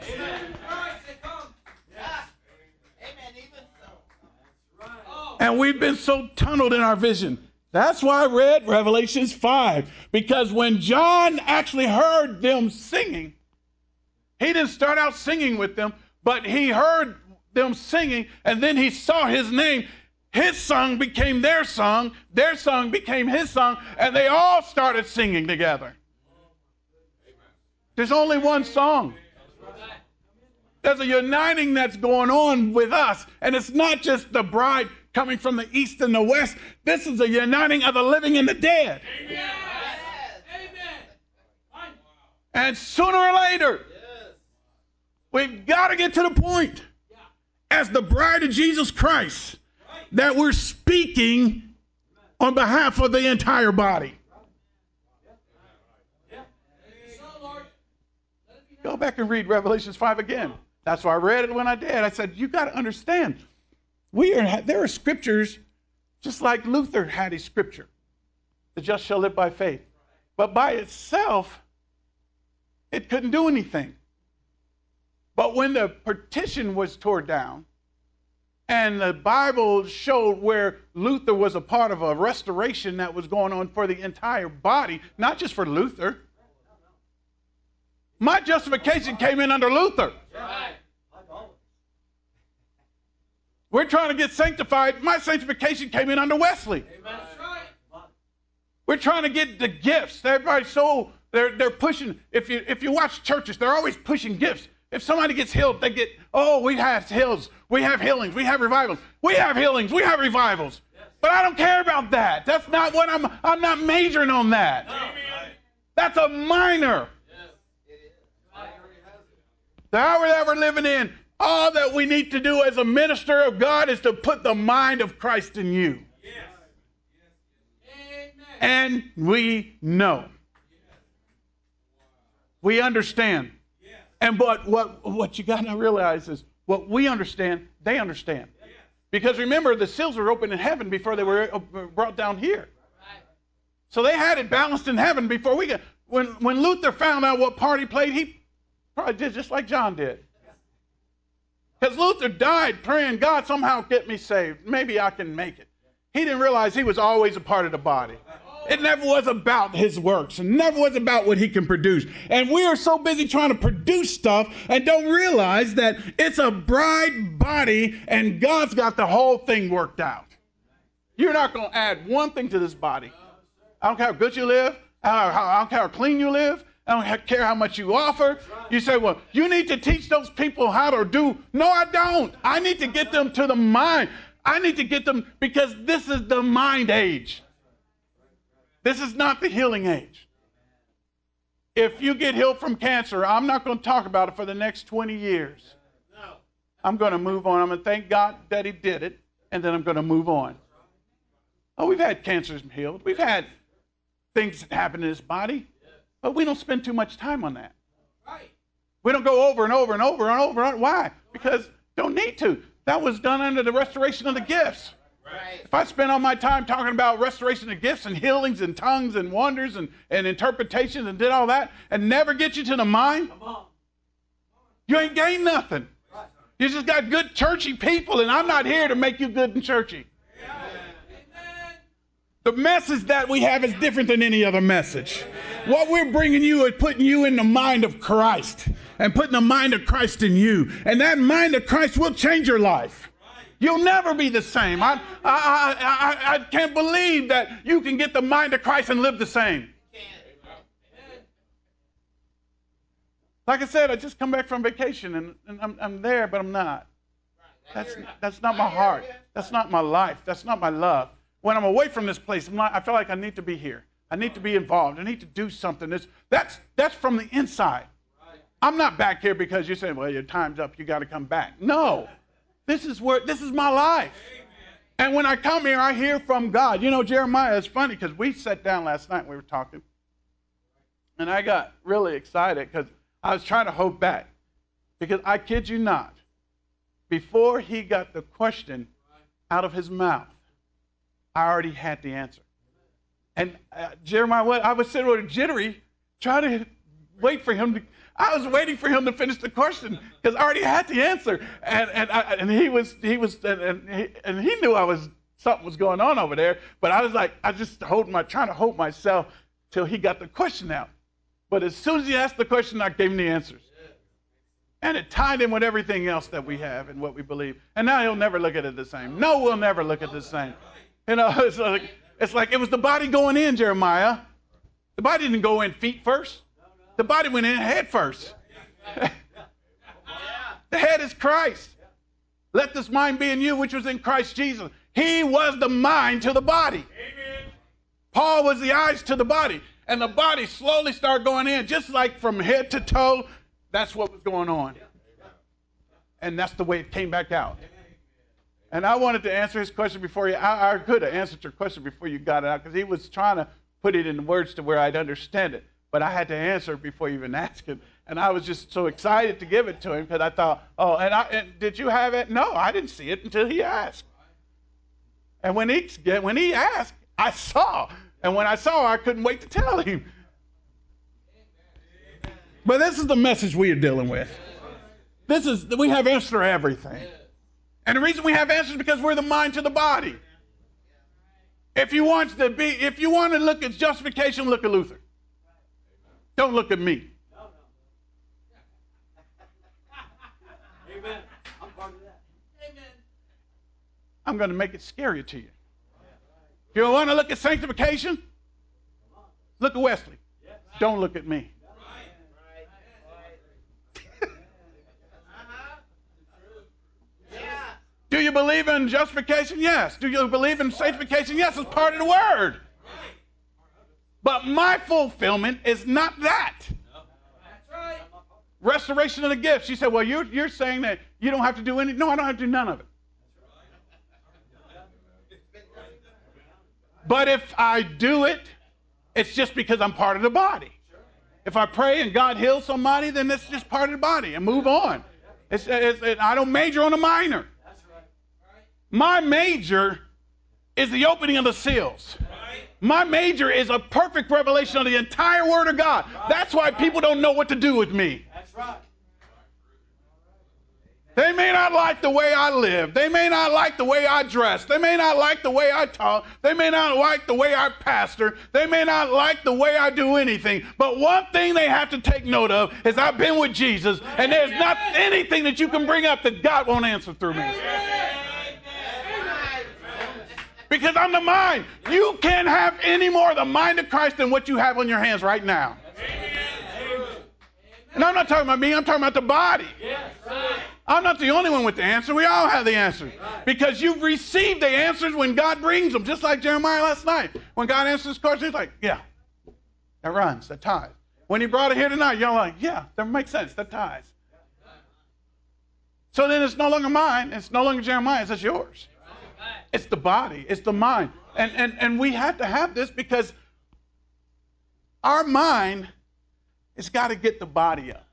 And we've been so tunneled in our vision. That's why I read Revelations 5. Because when John actually heard them singing, he didn't start out singing with them, but he heard them singing, and then he saw his name. His song became their song became his song, and they all started singing together. There's only one song. There's a uniting that's going on with us, and it's not just the bride coming from the east and the west. This is a uniting of the living and the dead. Amen. And sooner or later, we've got to get to the point as the bride of Jesus Christ that we're speaking on behalf of the entire body. Go back and read Revelations 5 again. That's why I read it when I did. I said, you got to understand, there are scriptures just like Luther had his scripture. The just shall live by faith. But by itself, it couldn't do anything. But when the partition was torn down, and the Bible showed where Luther was a part of a restoration that was going on for the entire body, not just for Luther. My justification came in under Luther. We're trying to get sanctified. My sanctification came in under Wesley. We're trying to get the gifts. Everybody's so they're pushing. If you watch churches, they're always pushing gifts. If somebody gets healed, they get, we have heals, we have healings, we have revivals. We have healings, we have revivals. But I don't care about that. That's not what I'm not majoring on that. That's a minor. The hour that we're living in, all that we need to do as a minister of God is to put the mind of Christ in you. And we know. We understand. And but what you got to realize is what we understand, they understand. Because remember, the seals were opened in heaven before they were brought down here. So they had it balanced in heaven before we got. When Luther found out what part he played, he probably did just like John did. Because Luther died praying, God, somehow get me saved. Maybe I can make it. He didn't realize he was always a part of the body. It never was about his works. It never was about what he can produce. And we are so busy trying to produce stuff and don't realize that it's a bride body and God's got the whole thing worked out. You're not going to add one thing to this body. I don't care how good you live. I don't care how clean you live. I don't care how much you offer. You say, well, you need to teach those people how to do. No, I don't. I need to get them to the mind. I need to get them because this is the mind age. This is not the healing age. If you get healed from cancer, I'm not going to talk about it for the next 20 years. I'm going to move on. I'm going to thank God that he did it, and then I'm going to move on. Oh, we've had cancers healed. We've had things that happen in this body, but we don't spend too much time on that. We don't go over and over and over and over. Why? Because don't need to. That was done under the restoration of the gifts. Right. If I spend all my time talking about restoration of gifts and healings and tongues and wonders and interpretations and did all that and never get you to the mind, you ain't gained nothing. Right. You just got good churchy people, and I'm not here to make you good and churchy. Amen. The message that we have is different than any other message. What we're bringing you is putting you in the mind of Christ and putting the mind of Christ in you. And that mind of Christ will change your life. You'll never be the same. I can't believe that you can get the mind of Christ and live the same. Like I said, I just come back from vacation and I'm there, but I'm not. That's not my heart. That's not my life. That's not my love. When I'm away from this place, I feel like I need to be here. I need to be involved. I need to do something. That's from the inside. I'm not back here because you're saying, well, your time's up. You got to come back. No. This is my life. And when I come here, I hear from God. You know, Jeremiah, it's funny because we sat down last night and we were talking. And I got really excited because I was trying to hold back. Because I kid you not, before he got the question out of his mouth, I already had the answer. And Jeremiah, I was sitting with a jittery, trying to wait for him to. I was waiting for him to finish the question because I already had the answer, and he knew something was going on over there. But I was like, trying to hold myself till he got the question out. But as soon as he asked the question, I gave him the answers. And it tied in with everything else that we have and what we believe. And now he'll never look at it the same. No, we'll never look at it the same. You know, it's like it was the body going in, Jeremiah. The body didn't go in feet first. The body went in head first. The head is Christ. Let this mind be in you, which was in Christ Jesus. He was the mind to the body. Amen. Paul was the eyes to the body. And the body slowly started going in, just like from head to toe. That's what was going on. And that's the way it came back out. And I wanted to answer his question before you. I could have answered your question before you got it out, because he was trying to put it in words to where I'd understand it. But I had to answer it before you even asked him. And I was just so excited to give it to him, because I thought, oh, and did you have it? No, I didn't see it until he asked. And when he asked, I saw. And when I saw, I couldn't wait to tell him. But this is the message we are dealing with. We have answers to everything. And the reason we have answers is because we're the mind to the body. If you want to look at justification, look at Luther. Don't look at me. Amen. I'm part of that. Amen. I'm going to make it scarier to you. If you want to look at sanctification, look at Wesley. Don't look at me. Do you believe in justification? Yes. Do you believe in sanctification? Yes, it's part of the word. But my fulfillment is not that. Restoration of the gifts. She said, well, you're saying that you don't have to do anything. No, I don't have to do none of it. But if I do it, it's just because I'm part of the body. If I pray and God heals somebody, then it's just part of the body and move on. I don't major on a minor. My major is the opening of the seals. My major is a perfect revelation of the entire Word of God. That's why people don't know what to do with me. That's right. They may not like the way I live. They may not like the way I dress. They may not like the way I talk. They may not like the way I pastor. They may not like the way I do anything. But one thing they have to take note of is I've been with Jesus, and there's not anything that you can bring up that God won't answer through me. Because I'm the mind. You can't have any more of the mind of Christ than what you have on your hands right now. And I'm not talking about me. I'm talking about the body. I'm not the only one with the answer. We all have the answer. Because you've received the answers when God brings them. Just like Jeremiah last night. When God answers his question, he's like, yeah, that runs, that ties. When he brought it here tonight, y'all like, yeah, that makes sense, that ties. So then it's no longer mine. It's no longer Jeremiah's. It's yours. It's the body. It's the mind. And we have to have this because our mind has got to get the body up.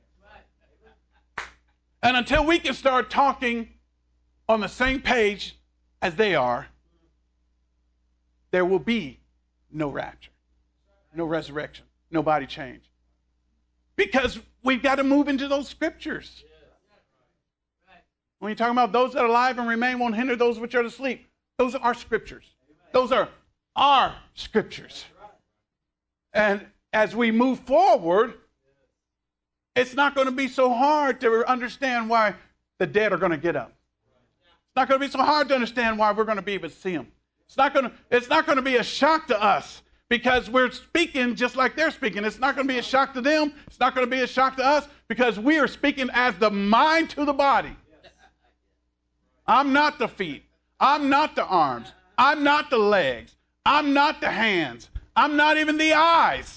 And until we can start talking on the same page as they are, there will be no rapture, no resurrection, no body change. Because we've got to move into those scriptures. When you're talking about those that are alive and remain won't hinder those which are asleep, those are our scriptures. Those are our scriptures. And as we move forward, it's not going to be so hard to understand why the dead are going to get up. It's not going to be so hard to understand why we're going to be able to see them. It's not going to be a shock to us because we're speaking just like they're speaking. It's not going to be a shock to them. It's not going to be a shock to us because we are speaking as the mind to the body. I'm not the feet. I'm not the arms. I'm not the legs. I'm not the hands. I'm not even the eyes.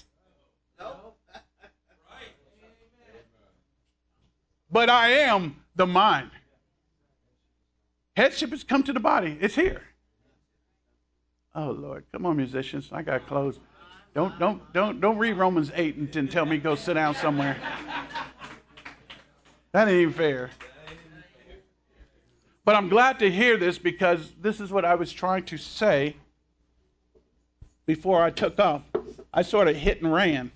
But I am the mind. Headship has come to the body. It's here. Oh Lord, come on, musicians. I got to close. Don't read Romans 8 and tell me go sit down somewhere. That ain't even fair. But I'm glad to hear this because this is what I was trying to say before I took off. I sort of hit and ran.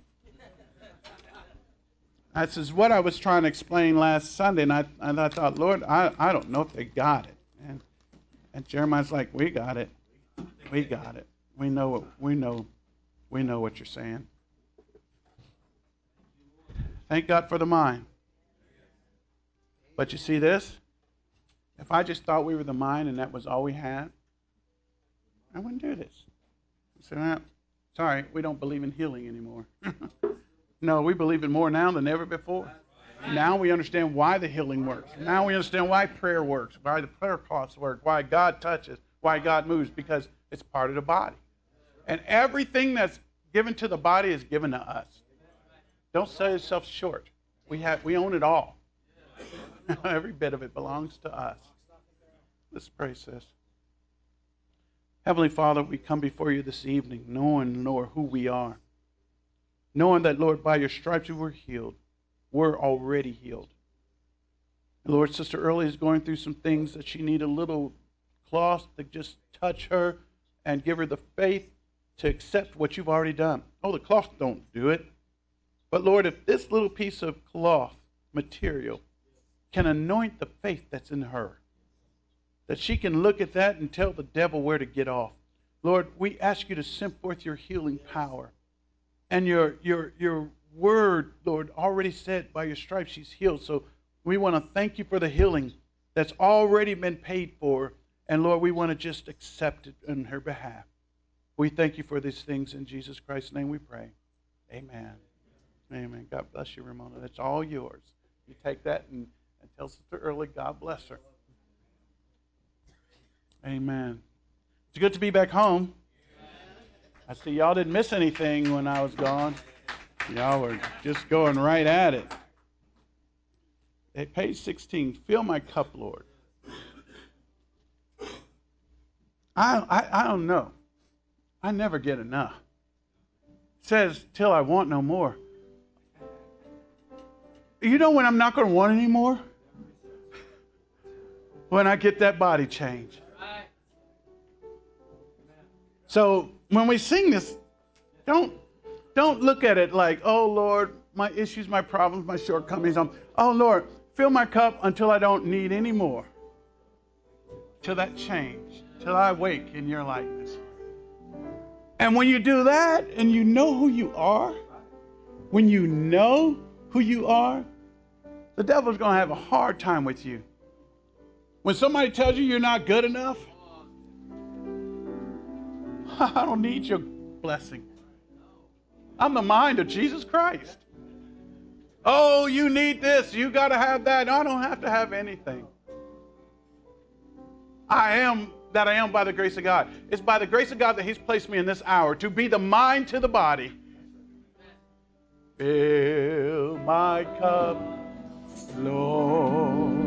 This is what I was trying to explain last Sunday, and I thought, Lord, I don't know if they got it. And Jeremiah's like, we got it. We got it. We know what you're saying. Thank God for the mind. But you see this? If I just thought we were the mind and that was all we had, I wouldn't do this. So, sorry, we don't believe in healing anymore. No, we believe in more now than ever before. Now we understand why the healing works. Now we understand why prayer works, why the prayer cloths work, why God touches, why God moves, because it's part of the body. And everything that's given to the body is given to us. Don't sell yourself short. We own it all. Every bit of it belongs to us. Let's pray, sis. Heavenly Father, we come before you this evening knowing, Lord, who we are. Knowing that, Lord, by your stripes we were healed. We're already healed. And Lord, Sister Early is going through some things that she needs a little cloth to just touch her and give her the faith to accept what you've already done. Oh, the cloth don't do it. But Lord, if this little piece of cloth material can anoint the faith that's in her, that she can look at that and tell the devil where to get off. Lord, we ask you to send forth your healing power. And your word, Lord, already said by your stripes she's healed. So we want to thank you for the healing that's already been paid for. And Lord, we want to just accept it on her behalf. We thank you for these things in Jesus Christ's name we pray. Amen. Amen. God bless you, Ramona. That's all yours. You take that and tell Sister Early, God bless her. Amen. It's good to be back home. I see y'all didn't miss anything when I was gone. Y'all were just going right at it. Hey, page 16, fill my cup, Lord. I don't know. I never get enough. It says, till I want no more. You know when I'm not going to want anymore? When I get that body change. So when we sing this, don't look at it like, oh Lord, my issues, my problems, my shortcomings. Oh Lord, fill my cup until I don't need any more. Till that change, till I wake in your likeness. And when you do that and you know who you are, when you know who you are, the devil's going to have a hard time with you. When somebody tells you you're not good enough, I don't need your blessing. I'm the mind of Jesus Christ. Oh, you need this. You got to have that. I don't have to have anything. I am that I am by the grace of God. It's by the grace of God that he's placed me in this hour to be the mind to the body. Fill my cup, Lord.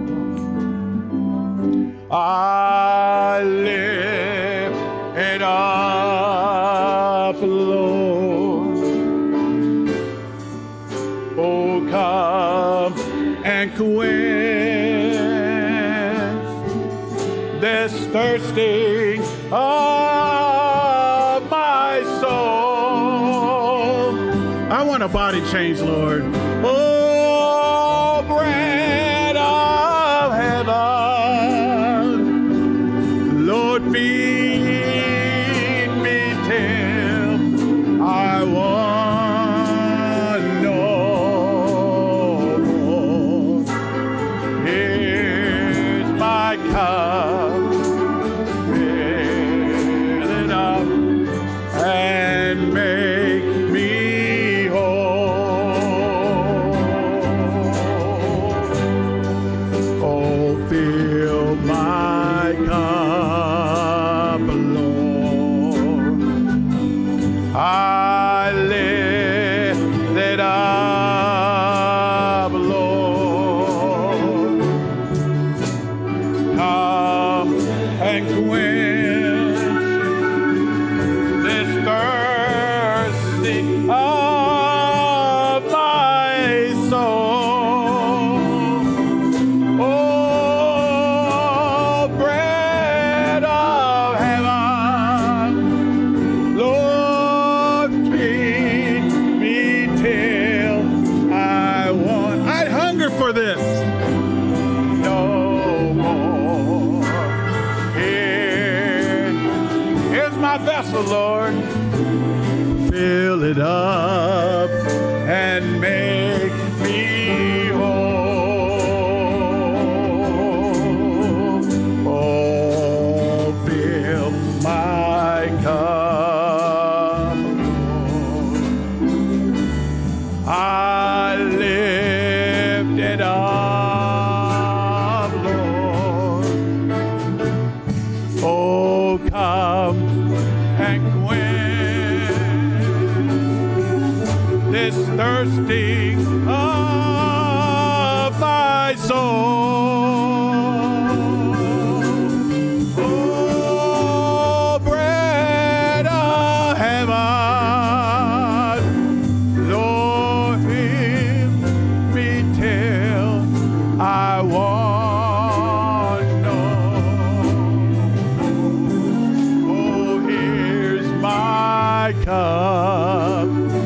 I lift it up, Lord. Oh, come and quench this thirsting of my soul. I want a body change, Lord. Oh, bread of heaven, Lord, feed me till I want no more. Here's my cup, fill it up and make me whole. Oh, fill my cup, Lord. I lift it up, Lord. Come and quench this thirsty of my soul. Oh, bread of heaven, Lord, feed me till I want. I hunger for this. No more. Here's my vessel, Lord. Fill it up and make me whole. when this thirsting of my soul. Oh, bread of heaven, Lord, hear me till I want no. Oh, here's my cup.